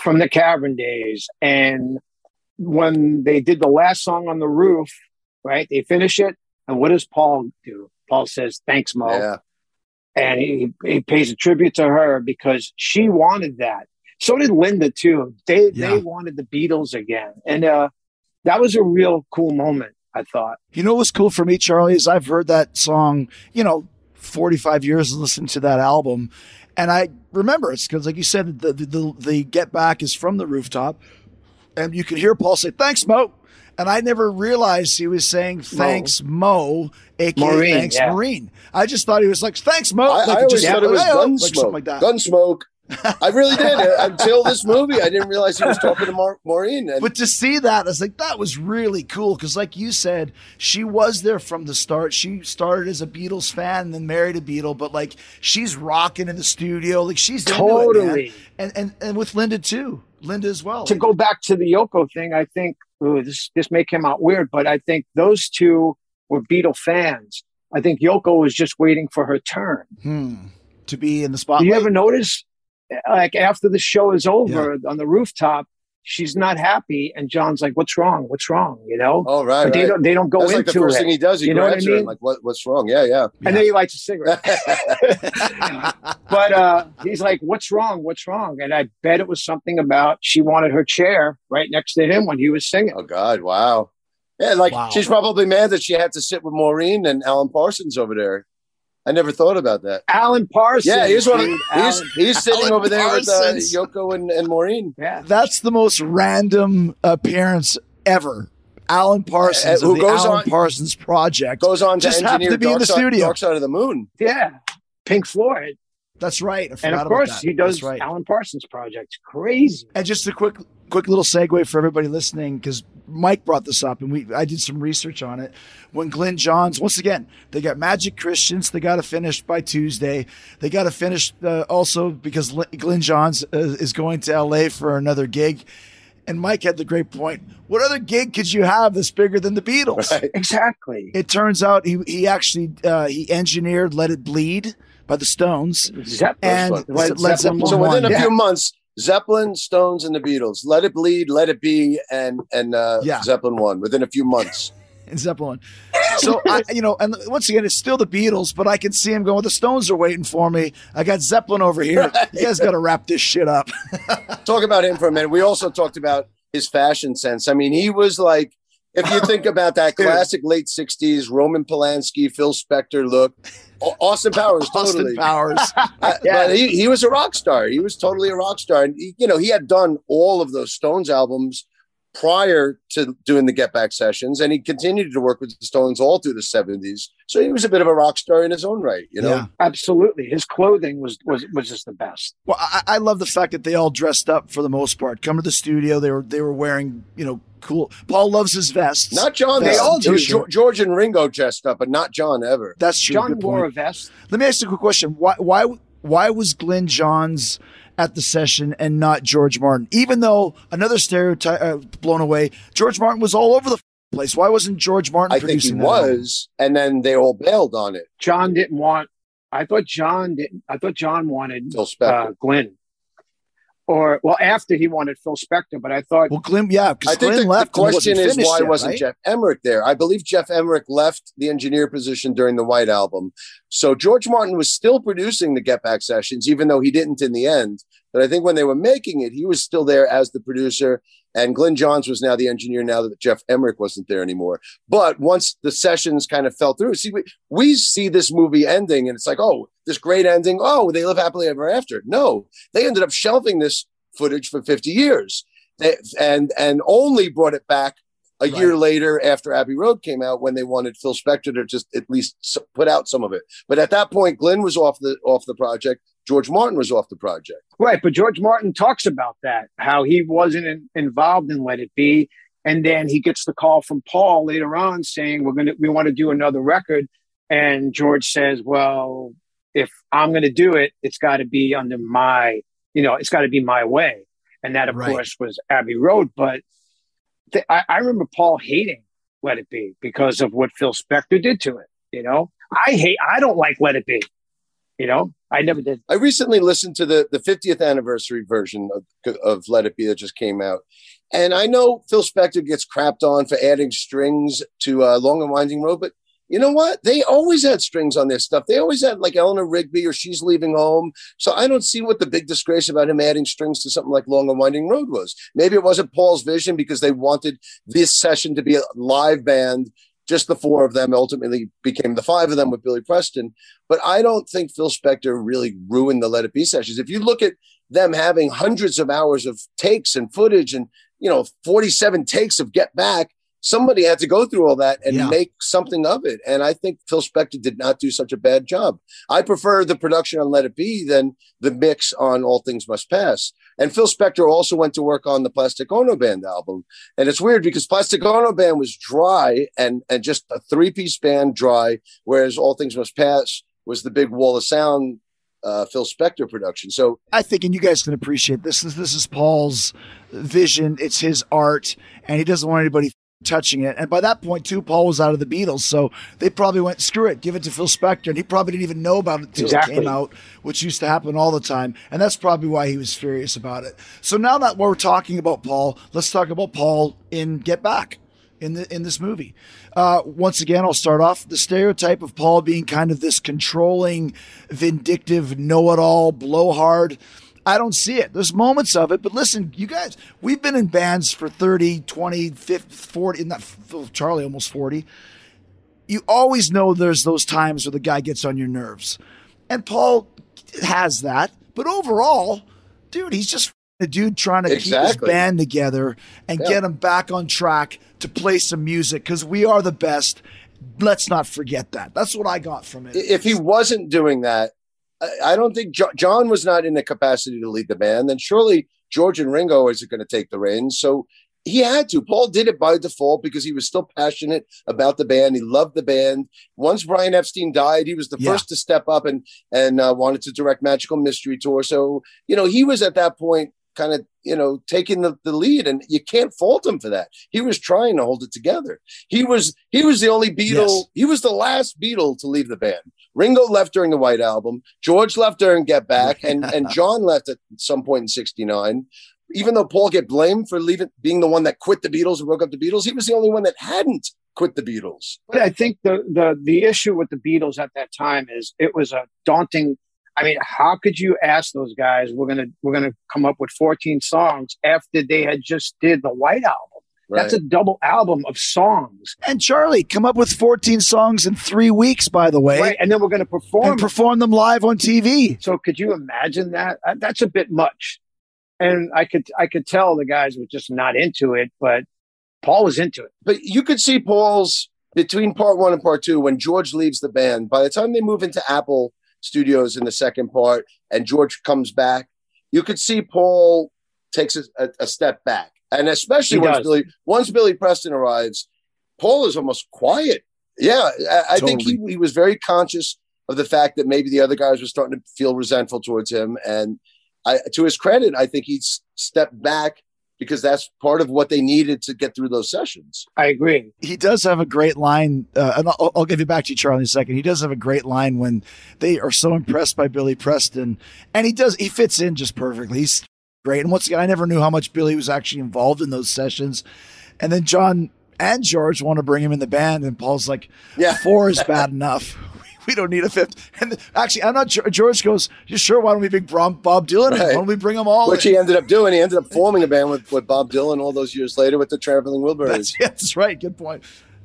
And when they did the last song on the roof, they finish it. And what does Paul do? Paul says, "Thanks, Mo." Yeah. And he pays a tribute to her because she wanted that. So did Linda, too. They wanted the Beatles again. And that was a real cool moment, I thought. You know what's cool for me, Charlie, is I've heard that song, 45 years and listened to that album. And I remember it's because, like you said, the Get Back is from the rooftop. And you can hear Paul say, "Thanks, Mo." And I never realized he was saying, "Thanks, Mo," a.k.a. Maureen, "Thanks, Maureen." I just thought he was like, "Thanks, Mo." I always thought it was Gunsmoke. Something like that. Gunsmoke. I really did. Until this movie, I didn't realize he was talking to Maureen. But to see that, I was like, that was really cool. Because like you said, she was there from the start. She started as a Beatles fan and then married a Beatle. But she's rocking in the studio. She's totally. Into it, and with Linda, too. Linda as well. To go back to the Yoko thing, I think, this may come out weird, but I think those two were Beatle fans. I think Yoko was just waiting for her turn. to be in the Do spotlight. you ever notice, like after the show is over on the rooftop, she's not happy, and John's like, "What's wrong? What's wrong?" You know? Oh, right. But they don't go That's into like the first it. thing he does. He You know what grabs I her mean? and like, what's wrong? Yeah. And then he lights a cigarette. But he's like, "What's wrong? What's wrong?" And I bet it was something about she wanted her chair right next to him when he was singing. Oh God! Wow. Yeah, like she's probably mad that she had to sit with Maureen and Alan Parsons over there. I never thought about that. Alan Parsons. Yeah, he's sitting Alan over there Parsons. with Yoko and Maureen. Yeah. That's the most random appearance ever. Alan Parsons, who of the goes Alan on- Parsons Project, Goes on to just happened engineer to be in the studio. Dark Side of the Moon. Yeah. Pink Floyd. That's right. I And forgot of course, about that. he does That's right. Alan Parsons Project. Crazy. And just a quick little segue for everybody listening, because Mike brought this up, and I did some research on it. When Glyn Johns, once again, they got Magic Christians, they got to finish by Tuesday. They got to finish also because Glyn Johns is going to LA for another gig. And Mike had the great point. What other gig could you have that's bigger than the Beatles? Right. Exactly. It turns out he actually he engineered "Let It Bleed" by the Stones, Zeppelin. and Led Zeppelin So within a won. few months, Zeppelin, Stones, and the Beatles. Let It Bleed, Let It Be, and Zeppelin won within a few months. And Zeppelin. So and once again, it's still the Beatles, but I can see him going, the Stones are waiting for me. I got Zeppelin over here. You guys got to wrap this shit up. Talk about him for a minute. We also talked about his fashion sense. I mean, he was like, if you think about that classic late 60s Roman Polanski, Phil Spector look, Austin Powers, totally. Austin Powers. But he was a rock star. He was totally a rock star. And, he had done all of those Stones albums prior to doing the Get Back sessions, and he continued to work with the Stones all through the 70s. So he was a bit of a rock star in his own right, Yeah. Absolutely. His clothing was just the best. Well, I love the fact that they all dressed up for the most part. Come to the studio, they were wearing, cool. Paul loves his vests. Not John. Vests They all and do. t-shirt. George and Ringo dressed up, but not John ever. That's true. John Good wore a point. vest. Let me ask you a quick question. Why was Glyn Johns at the session and not George Martin? Even though another stereotype blown away, George Martin was all over the place. Why wasn't George Martin I think he producing that album? was, and then they all bailed on it. John didn't want. I thought John wanted Phil Spector. Glenn. After he wanted Phil Spector, but I thought Well, Glyn, yeah, I because think Glyn the left. and he question wasn't is, finished why yet, wasn't right? Jeff Emmerich there? I believe Jeff Emmerich left the engineer position during the White Album. So George Martin was still producing the Get Back sessions, even though he didn't in the end. But I think when they were making it, he was still there as the producer. And Glyn Johns was now the engineer now that Jeff Emmerich wasn't there anymore. But once the sessions kind of fell through, we see this movie ending and it's like, oh, this great ending. Oh, they live happily ever after. No, they ended up shelving this footage for 50 years and only brought it back a year later after Abbey Road came out, when they wanted Phil Spector to just at least put out some of it. But at that point, Glyn was off the project. George Martin was off the project. right. But George Martin talks about that, how he wasn't involved in Let It Be, and then he gets the call from Paul later on saying we want to do another record, and George says, "Well, if I'm going to do it, it's got to be under my, it's got to be my way," and that of course was Abbey Road, but. I remember Paul hating Let It Be because of what Phil Spector did to it. I don't like Let It Be. I never did. I recently listened to the 50th anniversary version of Let It Be that just came out. And I know Phil Spector gets crapped on for adding strings to Long and Winding Road, but you know what? They always had strings on their stuff. They always had like Eleanor Rigby or She's Leaving Home. So I don't see what the big disgrace about him adding strings to something like Long and Winding Road was. Maybe it wasn't Paul's vision because they wanted this session to be a live band. Just the four of them ultimately became the five of them with Billy Preston. But I don't think Phil Spector really ruined the Let It Be sessions. If you look at them having hundreds of hours of takes and footage and, 47 takes of Get Back, somebody had to go through all that and make something of it. And I think Phil Spector did not do such a bad job. I prefer the production on Let It Be than the mix on All Things Must Pass. And Phil Spector also went to work on the Plastic Ono Band album. And it's weird because Plastic Ono Band was dry and just a three-piece band dry, whereas All Things Must Pass was the big wall of sound Phil Spector production. So I think, and you guys can appreciate this is Paul's vision. It's his art, and he doesn't want anybody touching it. And by that point, too, Paul was out of the Beatles. So they probably went, screw it, give it to Phil Spector. And he probably didn't even know about it until it came out, which used to happen all the time. And that's probably why he was furious about it. So now that we're talking about Paul, let's talk about Paul in Get Back in this movie. Once again, I'll start off the stereotype of Paul being kind of this controlling, vindictive, know-it-all, blowhard. I don't see it. There's moments of it, but listen, you guys, we've been in bands for 30, 20, 50, 40, not Charlie, almost 40. You always know there's those times where the guy gets on your nerves. And Paul has that, but overall, dude, he's just a dude trying to keep his band together and get him back on track to play some music, because we are the best. Let's not forget that. That's what I got from it. If he wasn't doing that, I don't think John was not in the capacity to lead the band. Then surely George and Ringo isn't going to take the reins. So he had to. Paul did it by default because he was still passionate about the band. He loved the band. Once Brian Epstein died, he was the first to step up and wanted to direct Magical Mystery Tour. So, he was at that point kind of, taking the lead, and you can't fault him for that. He was trying to hold it together. He was the only Beatle. Yes. He was the last Beatle to leave the band. Ringo left during the White Album. George left during Get Back, and John left at some point in '69. Even though Paul get blamed for being the one that quit the Beatles and broke up the Beatles, he was the only one that hadn't quit the Beatles. But I think the issue with the Beatles at that time is it was a daunting. I mean, how could you ask those guys, we're gonna come up with 14 songs after they had just did the White Album? Right. That's a double album of songs. And Charlie, come up with 14 songs in 3 weeks, by the way. Right, and then we're going to perform them live on TV. So could you imagine that? That's a bit much. And I could tell the guys were just not into it, but Paul was into it. But you could see Paul's, between part one and part two, when George leaves the band, by the time they move into Apple Studios in the second part and George comes back, you could see Paul takes a step back. And especially once Billy Preston arrives, Paul is almost quiet. Yeah, I think he was very conscious of the fact that maybe the other guys were starting to feel resentful towards him. And to his credit, I think he stepped back because that's part of what they needed to get through those sessions. I agree. He does have a great line, and I'll give you back to you, Charlie, in a second. He does have a great line when they are so impressed by Billy Preston, and he fits in just perfectly. He's great. And once again, I never knew how much Billy was actually involved in those sessions. And then John and George want to bring him in the band, and Paul's like, 4 is bad enough. We don't need a 5th. And actually, I'm not. George goes, "You sure? Why don't we bring Bob Dylan? Right. Why don't we bring them all?" Which he ended up doing. He ended up forming a band with Bob Dylan all those years later with the Traveling Wilburys. That's right. Good point.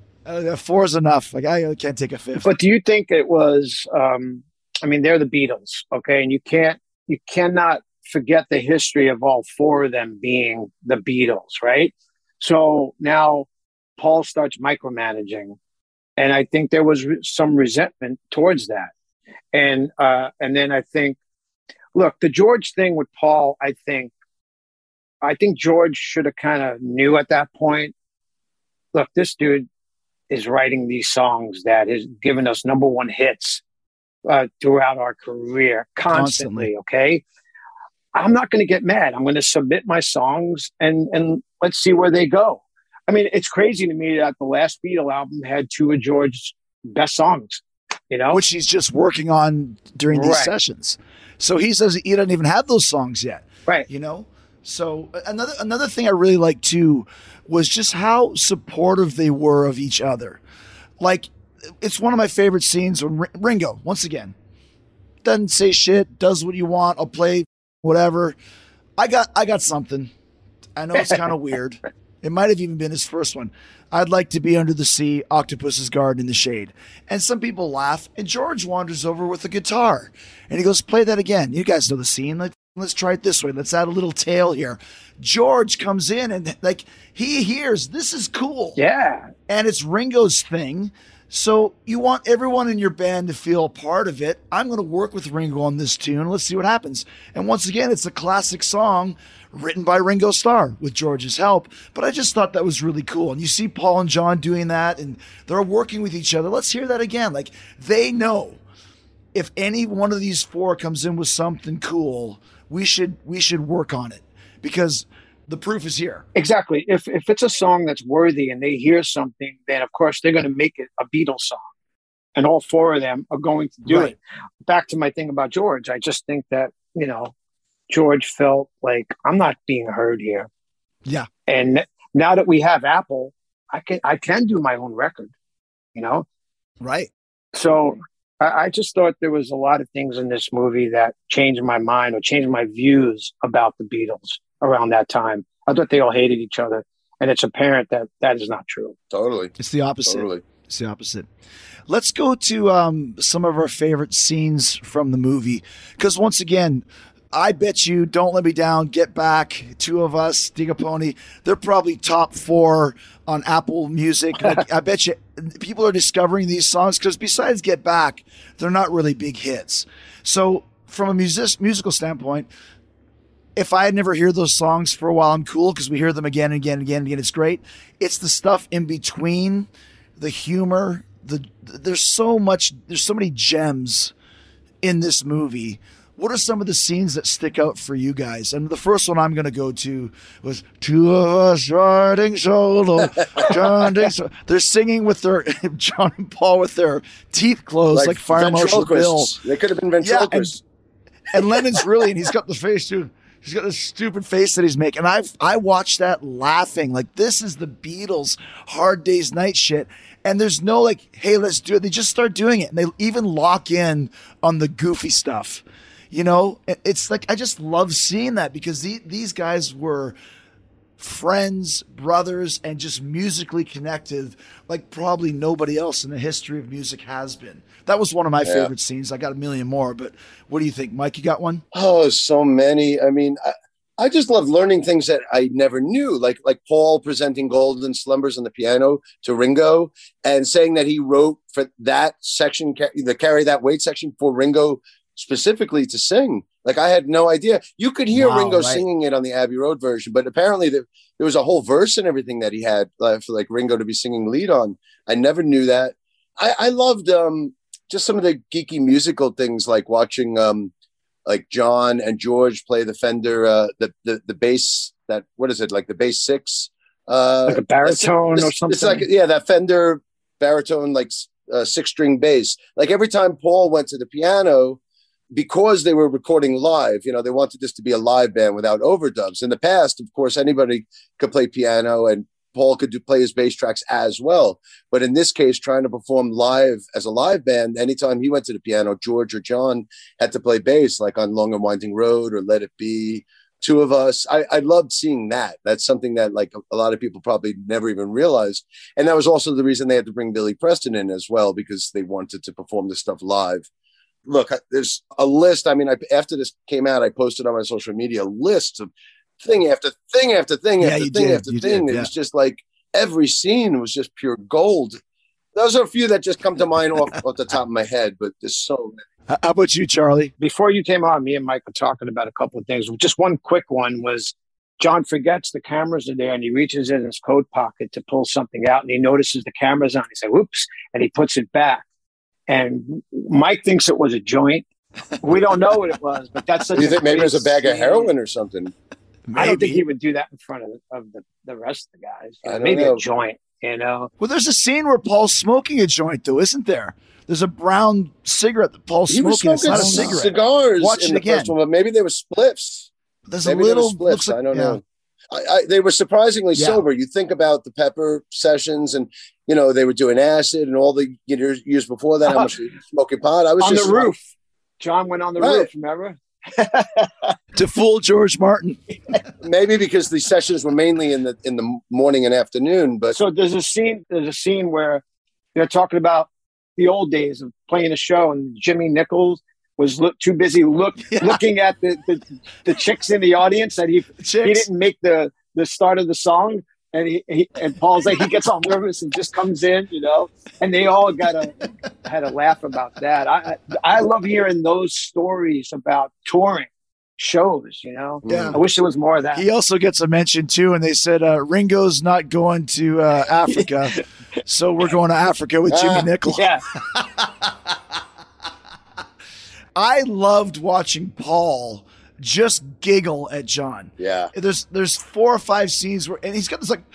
4 is enough. Like I can't take a 5th. But do you think it was? They're the Beatles, okay, and you cannot forget the history of all 4 of them being the Beatles, right? So now Paul starts micromanaging. And I think there was some resentment towards that. And then I think, look, the George thing with Paul, I think George should have kind of knew at that point, look, this dude is writing these songs that has given us #1 hits throughout our career constantly. Okay. I'm not going to get mad. I'm going to submit my songs and let's see where they go. I mean, it's crazy to me that the last Beatle album had 2 of George's best songs, which he's just working on during these sessions. So he says he doesn't even have those songs yet, right? So another thing I really liked too was just how supportive they were of each other. Like, it's one of my favorite scenes when Ringo, once again, doesn't say shit, does what you want. I'll play whatever. I got something. I know it's kind of weird. It might have even been his first one. I'd like to be under the sea, octopus's garden in the shade. And some people laugh, and George wanders over with a guitar. And he goes, play that again. You guys know the scene. Let's try it this way. Let's add a little tail here. George comes in, and he hears, this is cool. Yeah. And it's Ringo's thing. So you want everyone in your band to feel a part of it. I'm going to work with Ringo on this tune. Let's see what happens. And once again, it's a classic song written by Ringo Starr with George's help. But I just thought that was really cool. And you see Paul and John doing that, and they're working with each other. Let's hear that again. Like, they know if any one of these 4 comes in with something cool, we should work on it. Because the proof is here. Exactly. If it's a song that's worthy and they hear something, then of course they're going to make it a Beatles song. And all four of them are going to do it. Back to my thing about George, I just think that, George felt like I'm not being heard here. Yeah. And now that we have Apple, I can do my own record, Right. So I just thought there was a lot of things in this movie that changed my mind or changed my views about the Beatles around that time. I thought they all hated each other. And it's apparent that that is not true. Totally. It's the opposite. Totally. It's the opposite. Let's go to some of our favorite scenes from the movie. Because once again, I bet you Don't Let Me Down, Get Back, Two of Us, Dig a Pony, they're probably top 4 on Apple Music. Like, I bet you people are discovering these songs because besides Get Back, they're not really big hits. So from a musical standpoint, if I had never heard those songs for a while, I'm cool because we hear them again and again and again and again. It's great. It's the stuff in between, the humor, there's so many gems in this movie. What are some of the scenes that stick out for you guys? And the first one I'm going to go to was Two of Us Riding Solo. They're singing with their, John and Paul with their teeth closed like Fire Marshal Bill. They could have been ventriloquists. Yeah, and Lennon's really, and he's got the face too. He's got this stupid face that he's making. I watched that laughing. Like, this is the Beatles Hard Day's Night shit. And there's no like, hey, let's do it. They just start doing it. And they even lock in on the goofy stuff. It's like, I just love seeing that because these guys were friends, brothers, and just musically connected like probably nobody else in the history of music has been. That was one of my favorite scenes. I got a million more, but what do you think, Mike? You got one? Oh, so many. I mean, I just love learning things that I never knew, like Paul presenting Golden Slumbers on the piano to Ringo and saying that he wrote for that section, the Carry That Weight section for Ringo specifically to sing. Like, I had no idea. You could hear Ringo singing it on the Abbey Road version, but apparently there was a whole verse and everything that he had for like Ringo to be singing lead on. I never knew that. I loved just some of the geeky musical things, like watching like John and George play the Fender, the bass, what is it, like the bass 6? Like a baritone or something? It's like, that Fender baritone, like 6-string bass. Like every time Paul went to the piano, because they were recording live, they wanted this to be a live band without overdubs. In the past, of course, anybody could play piano and Paul could play his bass tracks as well. But in this case, trying to perform live as a live band, anytime he went to the piano, George or John had to play bass, like on Long and Winding Road or Let It Be, Two of Us. I loved seeing that. That's something that like a lot of people probably never even realized. And that was also the reason they had to bring Billy Preston in as well, because they wanted to perform this stuff live. Look, there's a list. I mean, after this came out, I posted on my social media lists of thing after thing after thing after thing after thing. It was just like every scene was just pure gold. Those are a few that just come to mind off the top of my head, but there's so many. How about you, Charlie? Before you came on, me and Mike were talking about a couple of things. Just one quick one was John forgets the cameras are there and he reaches in his coat pocket to pull something out and he notices the cameras on. He said, whoops, and he puts it back. And Mike thinks it was a joint. We don't know what it was, but that's such you think maybe it was a bag of heroin or something? Maybe. I don't think he would do that in front of the rest of the guys. Maybe a joint, Well, there's a scene where Paul's smoking a joint, though, isn't there? There's a brown cigarette that Paul's smoking. It's not a cigarette. Cigars Watch in it the again. first one, but maybe they were spliffs. There's maybe a little spliffs. like, I don't know. They were surprisingly sober. You think about the Pepper sessions, and they were doing acid, and all the years before that, how much they were smoking pot. I was on just the roof. John went on the roof. Remember? To fool George Martin. Maybe because the sessions were mainly in the morning and afternoon. But so there's a scene where they're talking about the old days of playing a show, and Jimmy Nichols was too busy looking at the chicks in the audience that he didn't make the start of the song, and and Paul's like, he gets all nervous and just comes in, and they all had a laugh about that. I love hearing those stories about touring shows, Yeah. I wish there was more of that. He also gets a mention too, and they said Ringo's not going to Africa, so we're going to Africa with Jimmy Nichols. Yeah. I loved watching Paul just giggle at John. Yeah. There's 4 or 5 scenes where, and he's got this like,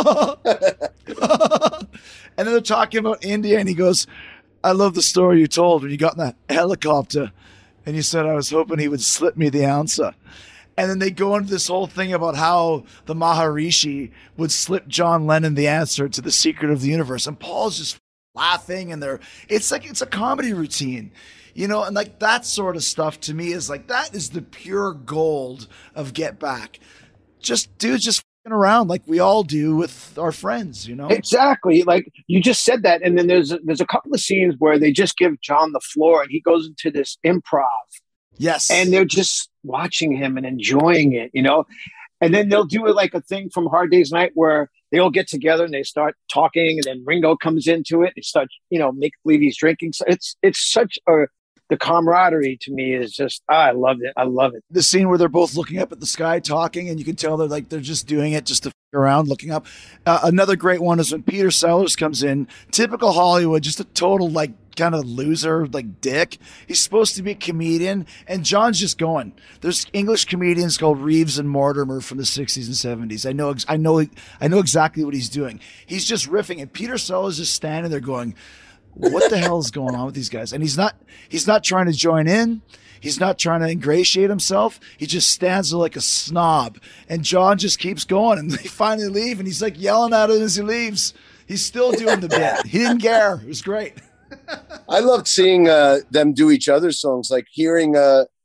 and then they're talking about India, and he goes, I love the story you told when you got in the helicopter and you said, I was hoping he would slip me the answer. And then they go into this whole thing about how the Maharishi would slip John Lennon the answer to the secret of the universe. And Paul's just laughing, and it's like, it's a comedy routine, you know, and like that sort of stuff to me is like, that is the pure gold of Get Back. Just f***ing around like we all do with our friends, you know? Exactly. Like you just said that. And then there's a couple of scenes where they just give John the floor and he goes into this improv. Yes. And they're just watching him and enjoying it, you know? And then they'll do it like a thing from Hard Day's Night where they all get together and they start talking, and then Ringo comes into it. They start, you know, make believe he's drinking. So it's such the camaraderie to me is just, I love it. I love it. The scene where they're both looking up at the sky talking, and you can tell they're just doing it just to f*** around looking up. Another great one is when Peter Sellers comes in, typical Hollywood, just a total like kind of loser, like dick. He's supposed to be a comedian, and John's just going. There's English comedians called Reeves and Mortimer from the 60s and 70s. I know exactly what he's doing. He's just riffing, and Peter Sellers is standing there going, what the hell is going on with these guys? And he's not trying to join in. He's not trying to ingratiate himself. He just stands there like a snob. And John just keeps going, and they finally leave, and he's like yelling at him as he leaves. He's still doing the bit. He didn't care. It was great. I loved seeing them do each other's songs, like hearing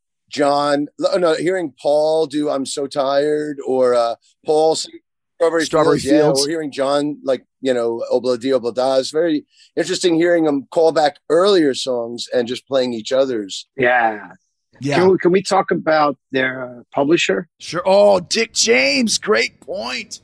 hearing Paul do "I'm So Tired" or Paul sing Strawberry Fields. Or hearing John, like, you know, Obla Di Obla Da. It's very interesting hearing them call back earlier songs and just playing each other's. Yeah. Yeah. Can we talk about their publisher? Sure. Oh, Dick James. Great point.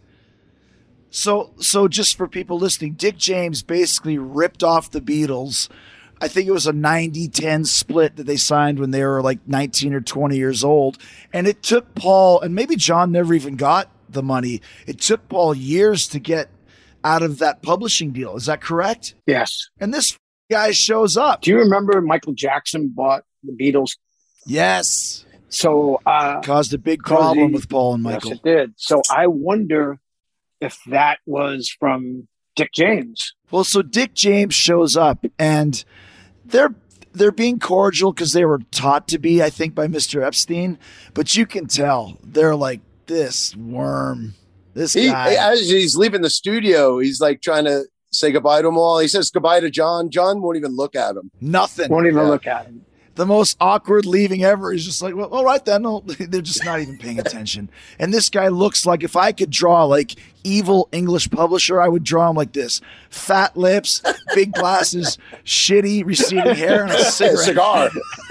So just for people listening, Dick James basically ripped off the Beatles. I think it was a 90-10 split that they signed when they were like 19 or 20 years old. And it took Paul, and maybe John never even got the money. It took Paul years to get out of that publishing deal. Is that correct? Yes. And this guy shows up. Do you remember Michael Jackson bought the Beatles? Yes. So caused a big problem with Paul and Michael. Yes, it did. So I wonder if that was from Dick James. Well, so Dick James shows up, and they're being cordial because they were taught to be, I think, by Mr. Epstein. But you can tell they're like, this worm, this guy. As he's leaving the studio, he's like trying to say goodbye to them all. He says goodbye to John. John won't even look at him. Nothing. Won't even look at him. The most awkward leaving ever. He's just like, well, all right then. No, they're just not even paying attention. And this guy looks like, if I could draw like evil English publisher, I would draw him like this: fat lips, big glasses, shitty receding hair, and a cigar.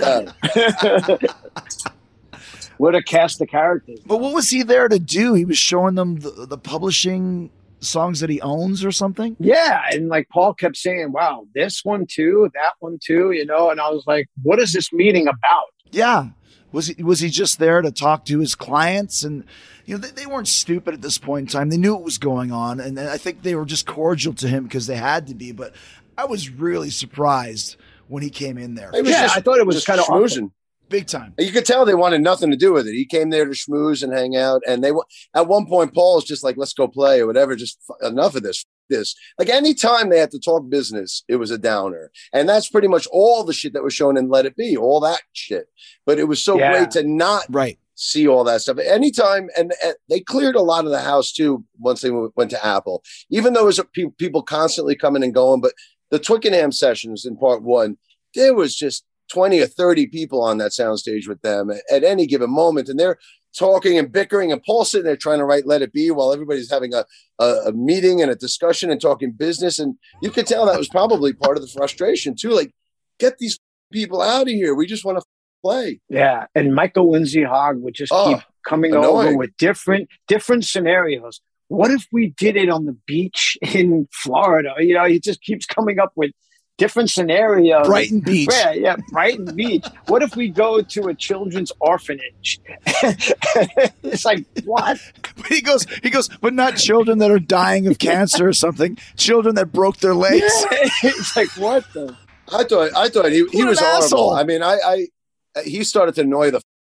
What a cast of characters. But what was he there to do? He was showing them the publishing songs that he owns or something? Yeah. And like Paul kept saying, wow, this one too, that one too, you know? And I was like, what is this meeting about? Yeah. Was he just there to talk to his clients? And, you know, they weren't stupid at this point in time. They knew what was going on. And I think they were just cordial to him because they had to be. But I was really surprised when he came in there. I thought it was kind of awesome. Big time. You could tell they wanted nothing to do with it. He came there to schmooze and hang out. And at one point, Paul was just like, let's go play or whatever. Just enough of this. Like anytime they had to talk business, it was a downer. And that's pretty much all the shit that was shown in Let It Be, all that shit. But it was so great to not see all that stuff. Anytime, and they cleared a lot of the house too once they went to Apple. Even though there was people constantly coming and going, but the Twickenham sessions in part one, there was just 20 or 30 people on that soundstage with them at any given moment. And they're talking and bickering, and Paul's sitting there trying to write Let It Be while everybody's having a meeting and a discussion and talking business. And you could tell that was probably part of the frustration too. Like, get these people out of here. We just want to play. Yeah. And Michael Lindsay Hogg would just keep coming over with different scenarios. What if we did it on the beach in Florida? You know, he just keeps coming up with different scenarios. Brighton Beach. Yeah, Brighton Beach. What if we go to a children's orphanage? It's like, what? But he goes, but not children that are dying of cancer or something. Children that broke their legs. Yeah. It's like, what the? I thought he was horrible. I mean, he started to annoy the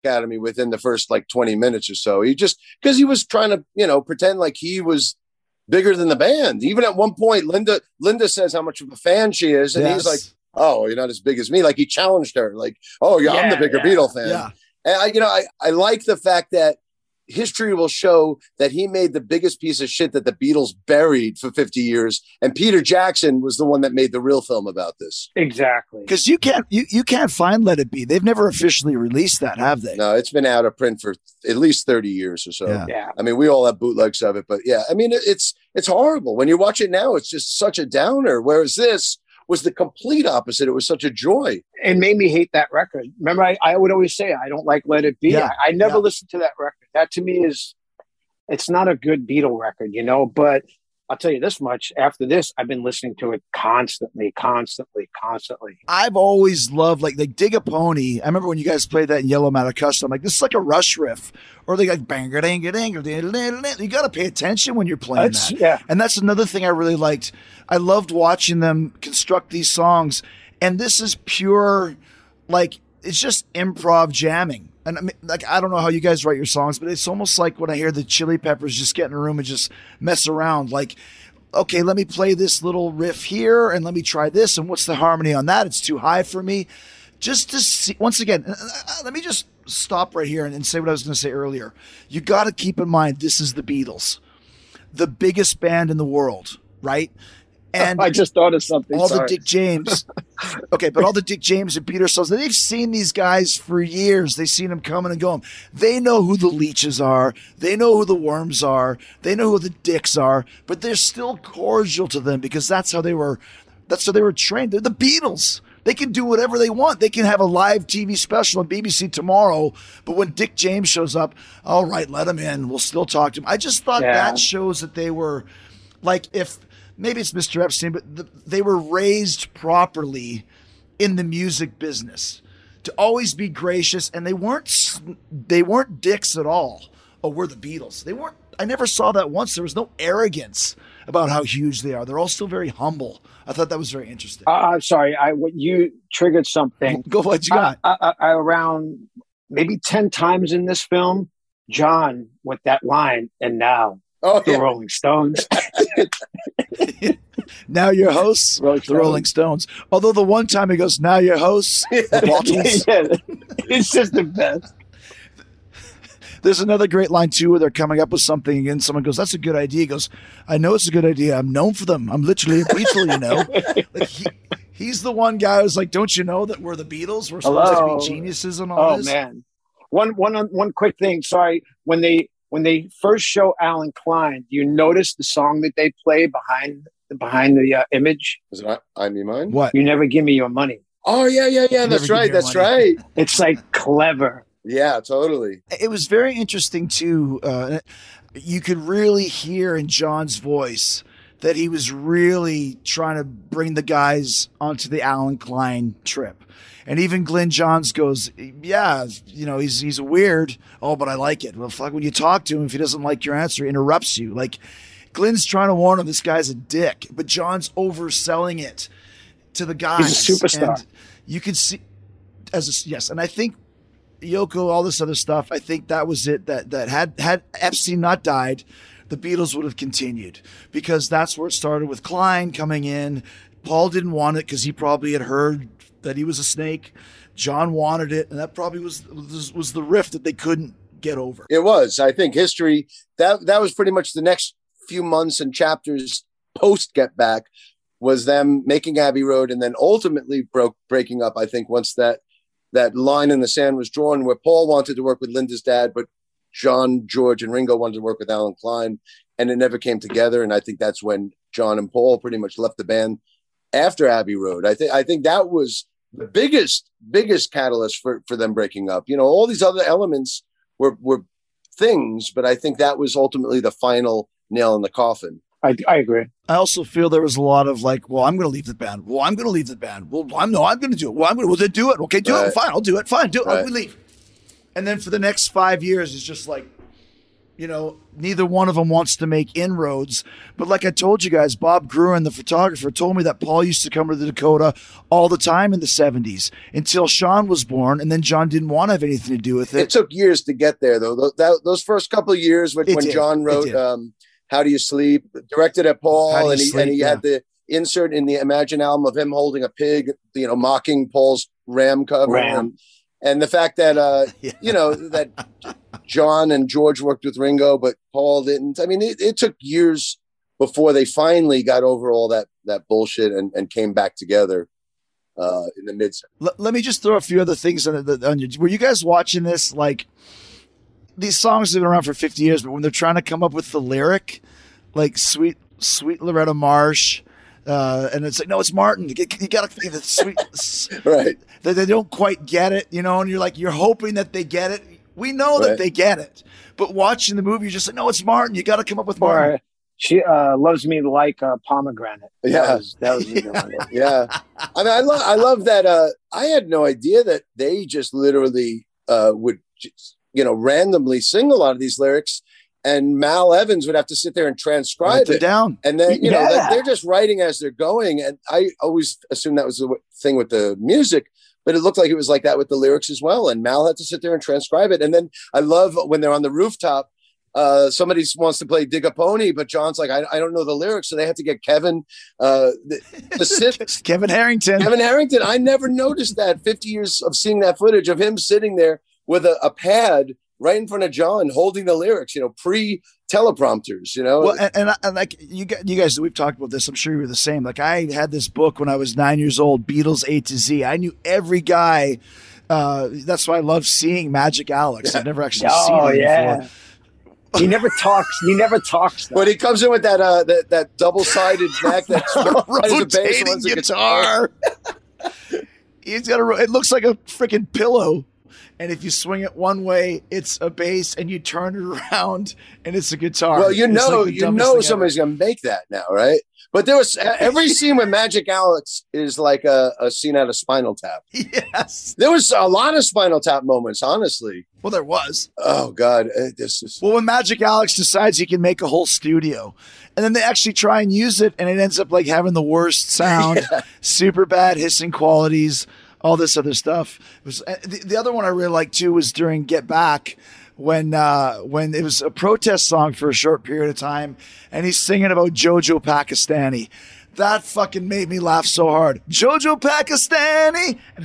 out of me within the first like 20 minutes or so. He just, because he was trying to, pretend like he was bigger than the band. Even at one point, Linda says how much of a fan she is. And he's like, oh, you're not as big as me. Like he challenged her like, oh yeah, I'm the bigger Beatle fan. Yeah. And I like the fact that history will show that he made the biggest piece of shit that the Beatles buried for 50 years. And Peter Jackson was the one that made the real film about this. Exactly. Because you can't find Let It Be. They've never officially released that, have they? No, it's been out of print for at least 30 years or so. Yeah. I mean, we all have bootlegs of it, but yeah, I mean, it's horrible. When you watch it now, it's just such a downer. Whereas this was the complete opposite. It was such a joy. It made me hate that record. Remember, I would always say, I don't like Let It Be. Yeah. I never listened to that record. That to me it's not a good Beatle record, but I'll tell you this much. After this, I've been listening to it constantly. I've always loved like Dig a Pony. I remember when you guys played that in Yellow Matter Custom, like this is like a Rush riff, or they like bang a dang a dang. You got to pay attention when you're playing that. Yeah. And that's another thing I really liked. I loved watching them construct these songs, and this is pure, like it's just improv jamming. And I mean, like, I don't know how you guys write your songs, but it's almost like when I hear the Chili Peppers just get in a room and just mess around. Like, okay, let me play this little riff here and let me try this. And what's the harmony on that? It's too high for me. Just to see, once again, let me just stop right here and say what I was going to say earlier. You got to keep in mind, this is the Beatles, the biggest band in the world, right? And I just thought of something. The Dick James. Okay, but all the Dick James and Peter Sells, they've seen these guys for years. They've seen them coming and going. They know who the Leeches are. They know who the Worms are. They know who the Dicks are. But they're still cordial to them because that's how they were trained. They're the Beatles. They can do whatever they want. They can have a live TV special on BBC tomorrow. But when Dick James shows up, all right, let him in. We'll still talk to him. I just thought that shows that they were like, if maybe it's Mr. Epstein, but they were raised properly in the music business to always be gracious, and they weren't dicks at all. Oh, we're the Beatles. They weren't. I never saw that once. There was no arrogance about how huge they are. They're all still very humble. I thought that was very interesting. I'm sorry. You triggered something. Go what you got. Around maybe 10 times in this film, John with that line, and now the Rolling Stones. Now your hosts, the Rolling Stones. Although the one time he goes, now your hosts, the Beatles. It's just the best. There's another great line too where they're coming up with something and someone goes, that's a good idea. He goes, I know it's a good idea. I'm known for them. I'm literally a Beatle, Like he's the one guy who's like, don't you know that we're the Beatles? We're supposed to be geniuses and all this. Oh man. One quick thing. Sorry. When they first show Alan Klein, do you notice the song that they play behind the image? Is it I Me Mine? What? You Never Give Me Your Money. Oh yeah. That's right. It's like clever. Yeah, totally. It was very interesting too. You could really hear in John's voice that he was really trying to bring the guys onto the Alan Klein trip. And even Glenn Johns goes, yeah, he's a weird. Oh, but I like it. Well, fuck, when you talk to him, if he doesn't like your answer, he interrupts you. Like, Glenn's trying to warn him, this guy's a dick. But John's overselling it to the guys. He's a superstar. And you could see, and I think Yoko, all this other stuff, I think that was it. That had Epstein not died, the Beatles would have continued. Because that's where it started with Klein coming in. Paul didn't want it because he probably had heard that he was a snake. John wanted it, and that probably was the rift that they couldn't get over. It was. I think history, that was pretty much the next few months and chapters post Get Back was them making Abbey Road and then ultimately breaking up, I think, once that line in the sand was drawn where Paul wanted to work with Linda's dad, but John, George, and Ringo wanted to work with Alan Klein, and it never came together. And I think that's when John and Paul pretty much left the band after Abbey Road. I think that was the biggest catalyst for them breaking up. All these other elements were things, but I think that was ultimately the final nail in the coffin. I agree. I also feel there was a lot of like, well, I'm going to leave the band. Well, I'm going to leave the band. Well, I'm going to do it. Well, then do it. Okay, do it. Fine, I'll do it. Fine, do it. Right. We leave. And then for the next 5 years, it's just like, neither one of them wants to make inroads. But like I told you guys, Bob Gruen, the photographer, told me that Paul used to come to the Dakota all the time in the 70s until Sean was born, and then John didn't want to have anything to do with it. It took years to get there, though. Those first couple of years when John wrote How Do You Sleep, directed at Paul, and he had the insert in the Imagine album of him holding a pig, mocking Paul's Ram cover. And the fact that, that John and George worked with Ringo, but Paul didn't. I mean, it took years before they finally got over all that bullshit and came back together in the mid. Let me just throw a few other things on you. Were you guys watching this? Like, these songs have been around for 50 years, but when they're trying to come up with the lyric, like Sweet Loretta Marsh, and it's like, no, it's Martin. You got to think the sweet, right? They don't quite get it, and you're hoping that they get it. We know that they get it, but watching the movie, you're just like, no, it's Martin. You got to come up with Martin. She loves me like a pomegranate. Yeah, that was yeah. I mean, I love that. I had no idea that they just literally would, randomly sing a lot of these lyrics. And Mal Evans would have to sit there and transcribe it down. And then, they're just writing as they're going. And I always assumed that was the thing with the music, but it looked like it was like that with the lyrics as well. And Mal had to sit there and transcribe it. And then I love when they're on the rooftop, somebody wants to play Dig a Pony, but John's like, I don't know the lyrics. So they had to get Kevin to sit. Kevin Harrington. I never noticed that 50 years of seeing that footage of him sitting there with a pad right in front of John, holding the lyrics, pre-teleprompters, Well, and like you guys, we've talked about this. I'm sure you were the same. Like, I had this book when I was 9 years old, Beatles A to Z. I knew every guy. That's why I love seeing Magic Alex. I've never actually seen him before. He never talks. But he comes in with that double-sided neck that's rotating guitar. He's got it looks like a freaking pillow. And if you swing it one way, it's a bass, and you turn it around, and it's a guitar. Well, somebody's going to make that now, right? But there was every scene with Magic Alex is like a scene out of Spinal Tap. Yes, there was a lot of Spinal Tap moments, honestly. Well, there was. Oh God, this is. Well, when Magic Alex decides he can make a whole studio, and then they actually try and use it, and it ends up like having the worst sound, super bad hissing qualities. All this other stuff. It was the other one I really liked too was during Get Back when it was a protest song for a short period of time, and he's singing about Jojo Pakistani. That fucking made me laugh so hard. Jojo Pakistani, and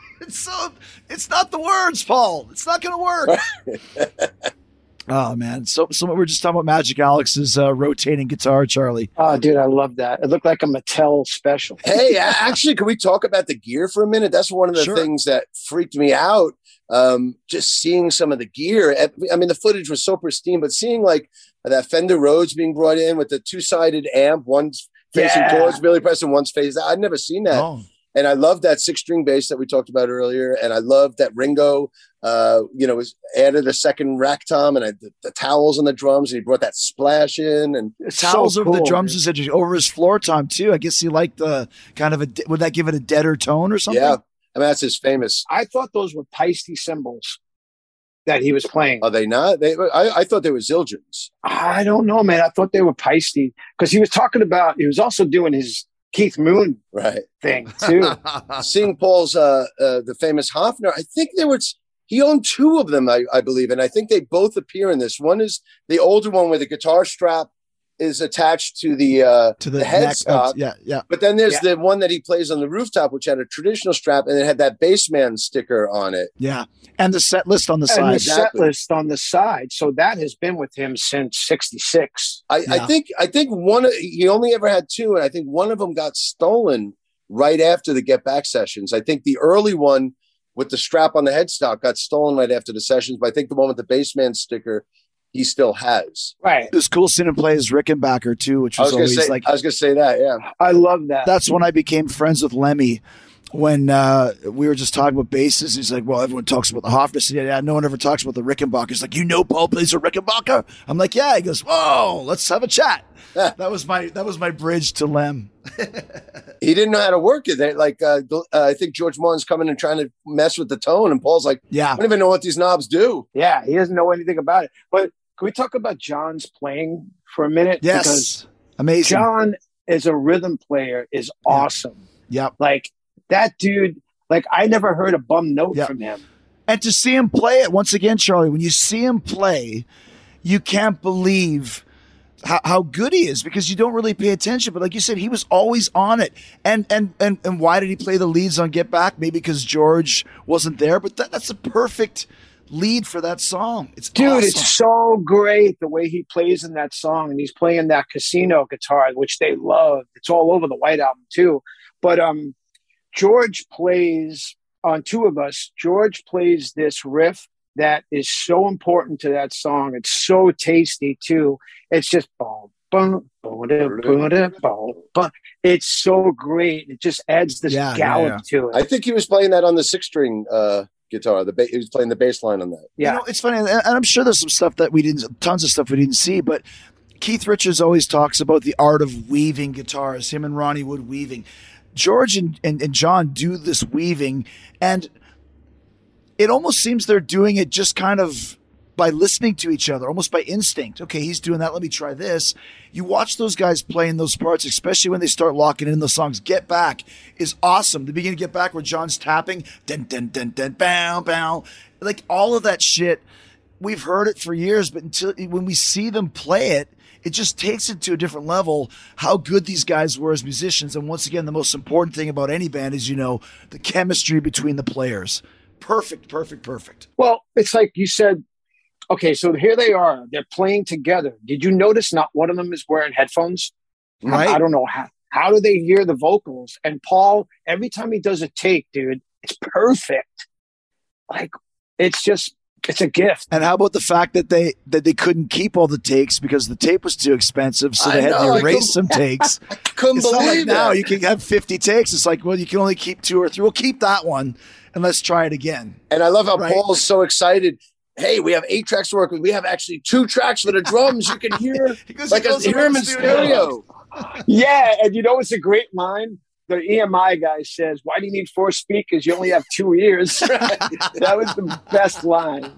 it's not the words, Paul. It's not going to work. Oh man! So we're just talking about Magic Alex's rotating guitar, Charlie. Oh, dude, I love that. It looked like a Mattel special. Hey, actually, can we talk about the gear for a minute? That's one of the things that freaked me out. Just seeing some of the gear. I mean, the footage was so pristine, but seeing like that Fender Rhodes being brought in with the two-sided amp, one's facing towards Billy Preston, one's facing. I'd never seen that. Oh. And I love that 6-string bass that we talked about earlier. And I love that Ringo, was added a second rack tom and the towels on the drums. And he brought that splash in. And the towels over the drums is over his floor tom too. I guess he liked the kind of would that give it a deader tone or something? Yeah. I mean, that's his famous. I thought those were Paiste cymbals that he was playing. Are they not? I thought they were Zildjians. I don't know, man. I thought they were Paiste because he was also doing his Keith Moon thing too. Seeing Paul's the famous Hofner, I think he owned two of them, I believe, and I think they both appear in this. One is the older one where the guitar strap is attached to the headstock. Yeah. But then there's the one that he plays on the rooftop, which had a traditional strap, and it had that Bassman sticker on it. Yeah, and the set list on the side. And the set list on the side. So that has been with him since '66. I think he only ever had two, and I think one of them got stolen right after the Get Back sessions. I think the early one with the strap on the headstock got stolen right after the sessions, but I think the one with the Bassman sticker he still has. Right. It was cool seeing him play as Rickenbacker too, which was always I was going to say that, yeah. I love that. That's when I became friends with Lemmy. When we were just talking about basses, he's like, well, everyone talks about the Hofner. I said, yeah, no one ever talks about the Rickenbacker. He's like, Paul plays a Rickenbacker? I'm like, yeah. He goes, whoa, let's have a chat. That was my bridge to Lem. He didn't know how to work it. I think George Martin's coming and trying to mess with the tone, and Paul's like, I don't even know what these knobs do. Yeah, he doesn't know anything about it. But Can we talk about John's playing for a minute? Yes. Because Amazing. John as a rhythm player is awesome. Yep. Like that dude, like I never heard a bum note Yep. from him. And to see him play it once again, Charlie, when you see him play, you can't believe how good he is because you don't really pay attention. But like you said, he was always on it. And why did he play the leads on Get Back? Maybe because George wasn't there, but that's a perfect lead for that song. It's Dude, awesome. it's so great the way he plays in that song, and he's playing that casino guitar, which they love. It's all over the White Album too. But George plays on Two of Us. George plays this riff that is so important to that song. It's so tasty too. It's just boom, boom, boom, boom, boom, boom. It's so great. It just adds this gallop to it. I think he was playing that on the 6-string guitar. He was playing the bass line on that. Yeah, You know, it's funny, and I'm sure there's some stuff that tons of stuff we didn't see, but Keith Richards always talks about the art of weaving guitars, him and Ronnie Wood weaving. George and John do this weaving, and it almost seems they're doing it just kind of by listening to each other, almost by instinct. Okay, he's doing that. Let me try this. You watch those guys playing those parts, especially when they start locking in the songs. Get Back is awesome. The beginning of Get Back where John's tapping, dun, dun, dun, dun, bow, bow. Like all of that shit, we've heard it for years, but when we see them play it, it just takes it to a different level, how good these guys were as musicians. And once again, the most important thing about any band is, the chemistry between the players. Perfect. Well, it's like you said, okay, so here they are. They're playing together. Did you notice not one of them is wearing headphones? Right. I don't know how do they hear the vocals? And Paul, every time he does a take, dude, it's perfect. Like, it's a gift. And how about the fact that they couldn't keep all the takes because the tape was too expensive, so they had to erase some takes. I couldn't It's not like believe now that. you can have 50 takes. It's like, well, you can only keep 2 or 3. We'll keep that one and let's try it again. And I love how Right. Paul's so excited. Hey, we have 8 tracks to work with. We have actually 2 tracks for the drums. You can hear, He goes- like, he goes hear around him the in studio. stereo. Yeah, and you know it's a great line? The EMI guy says, "Why do you need 4 speakers? You only have 2 ears." That was the best line.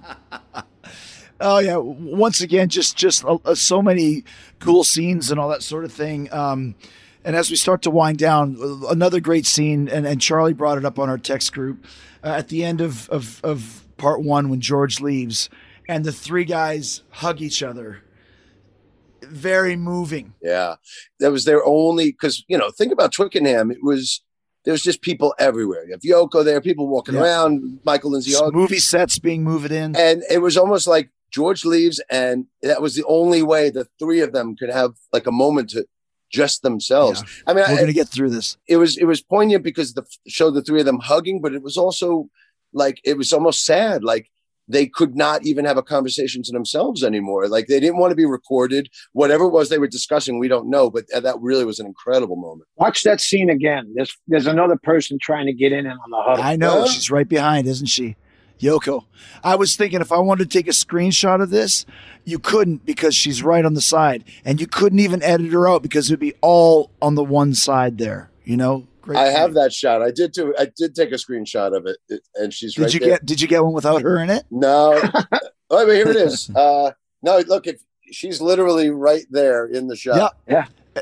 Oh yeah! Once again, just so many cool scenes and all that sort of thing. And as we start to wind down, another great scene, and Charlie brought it up on our text group at the end of part 1 when George leaves, and the 3 guys hug each other. Very moving. Yeah, that was their only, because think about Twickenham. There was just people everywhere. You have Yoko there, people walking around, Michael Lindsay Hogg, Movie sets being moved in. and it was almost like George leaves, and that was the only way the 3 of them could have like a moment to just themselves. I mean, We're going to get through this. it was poignant because the show the 3 of them hugging, but it was also like it was almost sad. Like they could not even have a conversation to themselves anymore. Like they didn't want to be recorded. Whatever it was they were discussing, we don't know. But that really was an incredible moment. Watch that scene again. There's another person trying to get in on the huddle. I know. Yeah. She's right behind, isn't she? Yoko. I was thinking if I wanted to take a screenshot of this, you couldn't because she's right on the side. And you couldn't even edit her out because it would be all on the one side there. Great. I have that shot. I did too. I did take a screenshot of it, and she's right there. Did you get one without her in it? No. Oh, but here it is. No, look, she's literally right there in the shot. Yeah.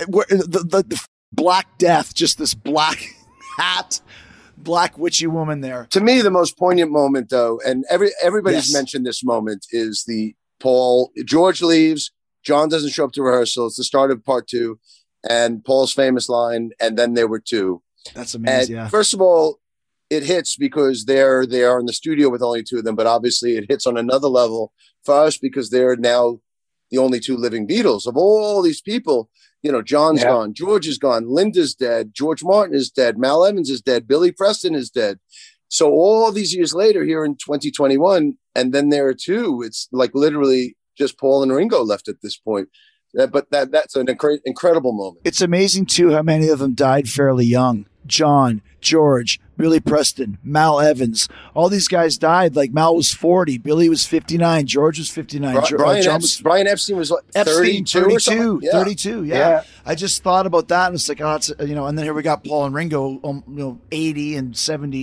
The Black Death, just this black hat, black witchy woman there. To me, the most poignant moment, though, and everybody's Yes. mentioned this moment, is the George leaves, John doesn't show up to rehearsal. It's the start of part 2, and Paul's famous line, "And then there were 2." That's And amazing. Yeah. first of all, it hits because they are in the studio with only 2 of them, but obviously it hits on another level for us because they're now the only 2 living Beatles. Of all these people, John's gone, George is gone, Linda's dead, George Martin is dead, Mal Evans is dead, Billy Preston is dead. So all these years later here in 2021, and then there are 2, it's like literally just Paul and Ringo left at this point. But that's an incredible moment. It's amazing, too, how many of them died fairly young. John, George, Billy Preston, Mal Evans. All these guys died. Like Mal was 40, Billy was 59, George was 59. Brian Epstein was like 32 or something? Yeah. 32, yeah. I just thought about that, and it's like, and then here we got Paul and Ringo, 80 and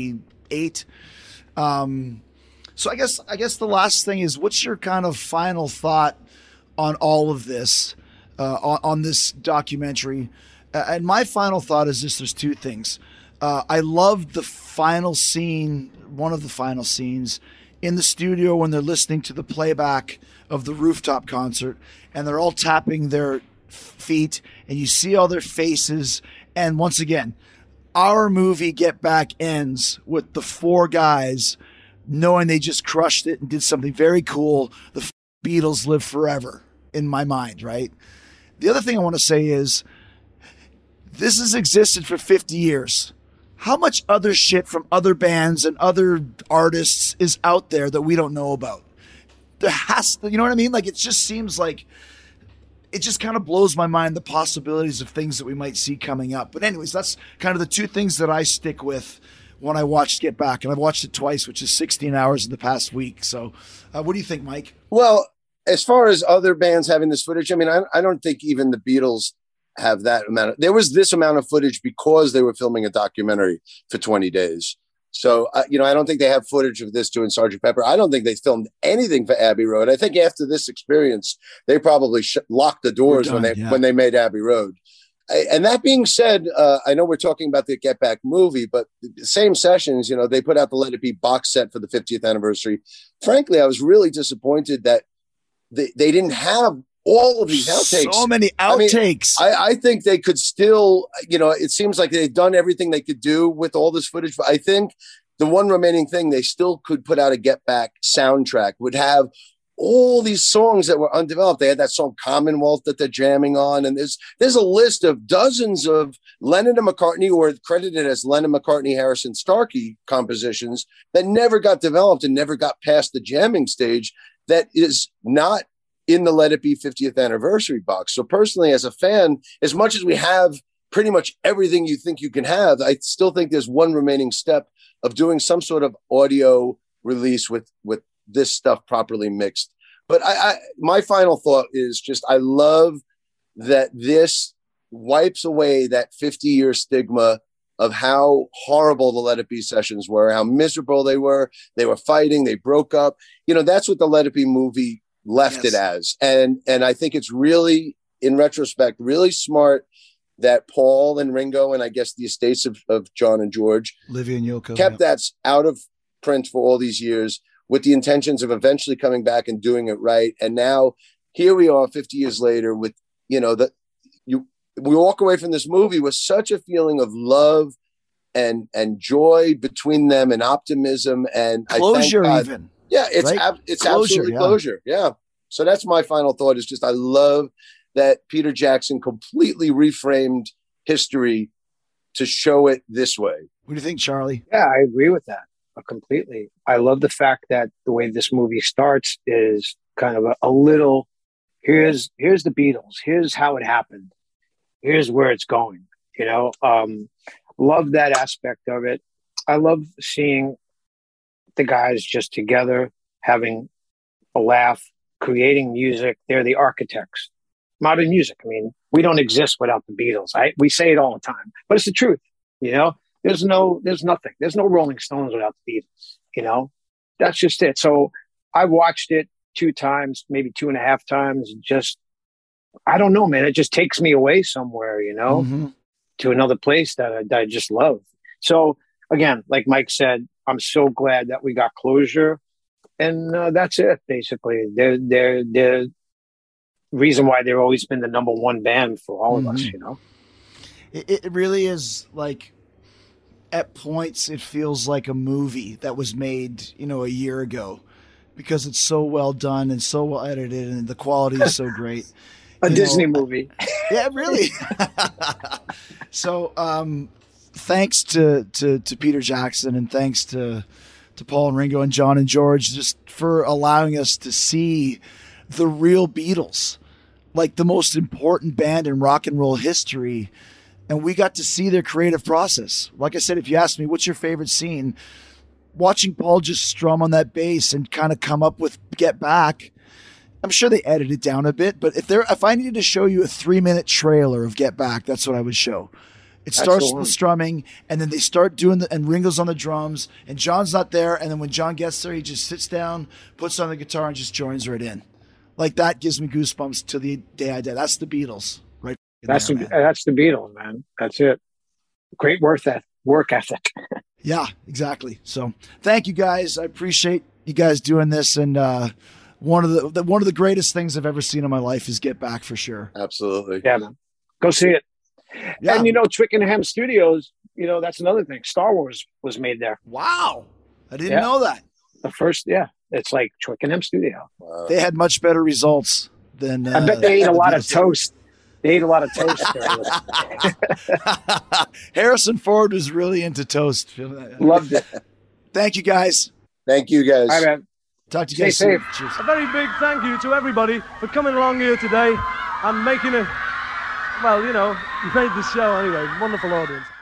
78. So I guess the last thing is, what's your kind of final thought on all of this, on this documentary. And my final thought is this: there's two things. I loved the final scene, one of the final scenes in the studio when they're listening to the playback of the rooftop concert, and they're all tapping their feet, and you see all their faces. And once again, our movie Get Back ends with the four guys knowing they just crushed it and did something very cool. The Beatles live forever in my mind, right? The other thing I want to say is this has existed for 50 years. How much other shit from other bands and other artists is out there that we don't know about? There has to, you know what I mean? Like, it just seems like it just kind of blows my mind, the possibilities of things that we might see coming up. But anyways, that's kind of the two things that I stick with when I watched Get Back. And I've watched it twice, which is 16 hours in the past week. So what do you think, Mike? Well, as far as other bands having this footage, I mean, I don't think even the Beatles have that amount. There was this amount of footage because they were filming a documentary for 20 days. So, I don't think they have footage of this doing Sgt. Pepper. I don't think they filmed anything for Abbey Road. I think after this experience, they probably locked the doors when they made Abbey Road. And that being said, I know we're talking about the Get Back movie, but the same sessions, they put out the Let It Be box set for the 50th anniversary. Frankly, I was really disappointed that they didn't have all of these outtakes. So many outtakes. I think they could still, it seems like they've done everything they could do with all this footage. But I think the one remaining thing, they still could put out a Get Back soundtrack, would have all these songs that were undeveloped. They had that song Commonwealth that they're jamming on. And there's a list of dozens of Lennon and McCartney, or credited as Lennon, McCartney, Harrison, Starkey compositions that never got developed and never got past the jamming stage, that is not in the Let It Be 50th anniversary box. So personally, as a fan, as much as we have pretty much everything you think you can have, I still think there's one remaining step of doing some sort of audio release with this stuff properly mixed. But my final thought is just, I love that this wipes away that 50-year stigma of how horrible the Let It Be sessions were, how miserable they were. They were fighting, they broke up. That's what the Let It Be movie left it as. And I think it's really, in retrospect, really smart that Paul and Ringo, and I guess the estates of John and George, Olivia and Yoko, kept that out of print for all these years with the intentions of eventually coming back and doing it right. And now here we are 50 years later with, we walk away from this movie with such a feeling of love and joy between them and optimism and closure, even. Yeah, it's right? It's closure, absolutely closure. Yeah. So that's my final thought, is just I love that Peter Jackson completely reframed history to show it this way. What do you think, Charlie? Yeah, I agree with that completely. I love the fact that the way this movie starts is kind of a little, here's the Beatles, here's how it happened, here's where it's going. Love that aspect of it. I love seeing the guys just together, having a laugh, creating music. They're the architects. Modern music. I mean, we don't exist without the Beatles. We say it all the time, but it's the truth. There's nothing. There's no Rolling Stones without the Beatles. That's just it. So I watched it 2 times, maybe 2.5 times. Just, I don't know, man. It just takes me away somewhere, to another place that I just love. So again, like Mike said, I'm so glad that we got closure, and that's it. Basically, they're the reason why they've always been the number one band for all of us. It really is, like, at points it feels like a movie that was made, a year ago, because it's so well done and so well edited, and the quality is so great. A Disney movie. Yeah, really. So, thanks to Peter Jackson, and thanks to Paul and Ringo and John and George, just for allowing us to see the real Beatles, like the most important band in rock and roll history. And we got to see their creative process. Like I said, if you ask me, what's your favorite scene? Watching Paul just strum on that bass and kind of come up with Get Back. I'm sure they edited it down a bit, but if I needed to show you a 3-minute trailer of Get Back, that's what I would show. It starts with the strumming, and then they start doing and Ringo's on the drums, and John's not there. And then when John gets there, he just sits down, puts on the guitar, and just joins right in. like that gives me goosebumps to the day I die. That's the Beatles, right? That's there, the, man. that's the Beatles, man. That's it. Great work ethic. Yeah, exactly. So thank you guys. I appreciate you guys doing this. And one of the greatest things I've ever seen in my life is Get Back, for sure. Absolutely. Yeah, man. Go see it. Yeah. And, Twickenham Studios, that's another thing. Star Wars was made there. Wow. I didn't know that. The first, it's like Twickenham Studio. Wow. They had much better results than. I bet they ate a lot of toast. They ate a lot of toast. Harrison Ford was really into toast. Loved it. Thank you, guys. Thank you, guys. All right, man. Talk to you guys Stay soon. safe. Cheers. A very big thank you to everybody for coming along here today and making you made this show anyway. Wonderful audience.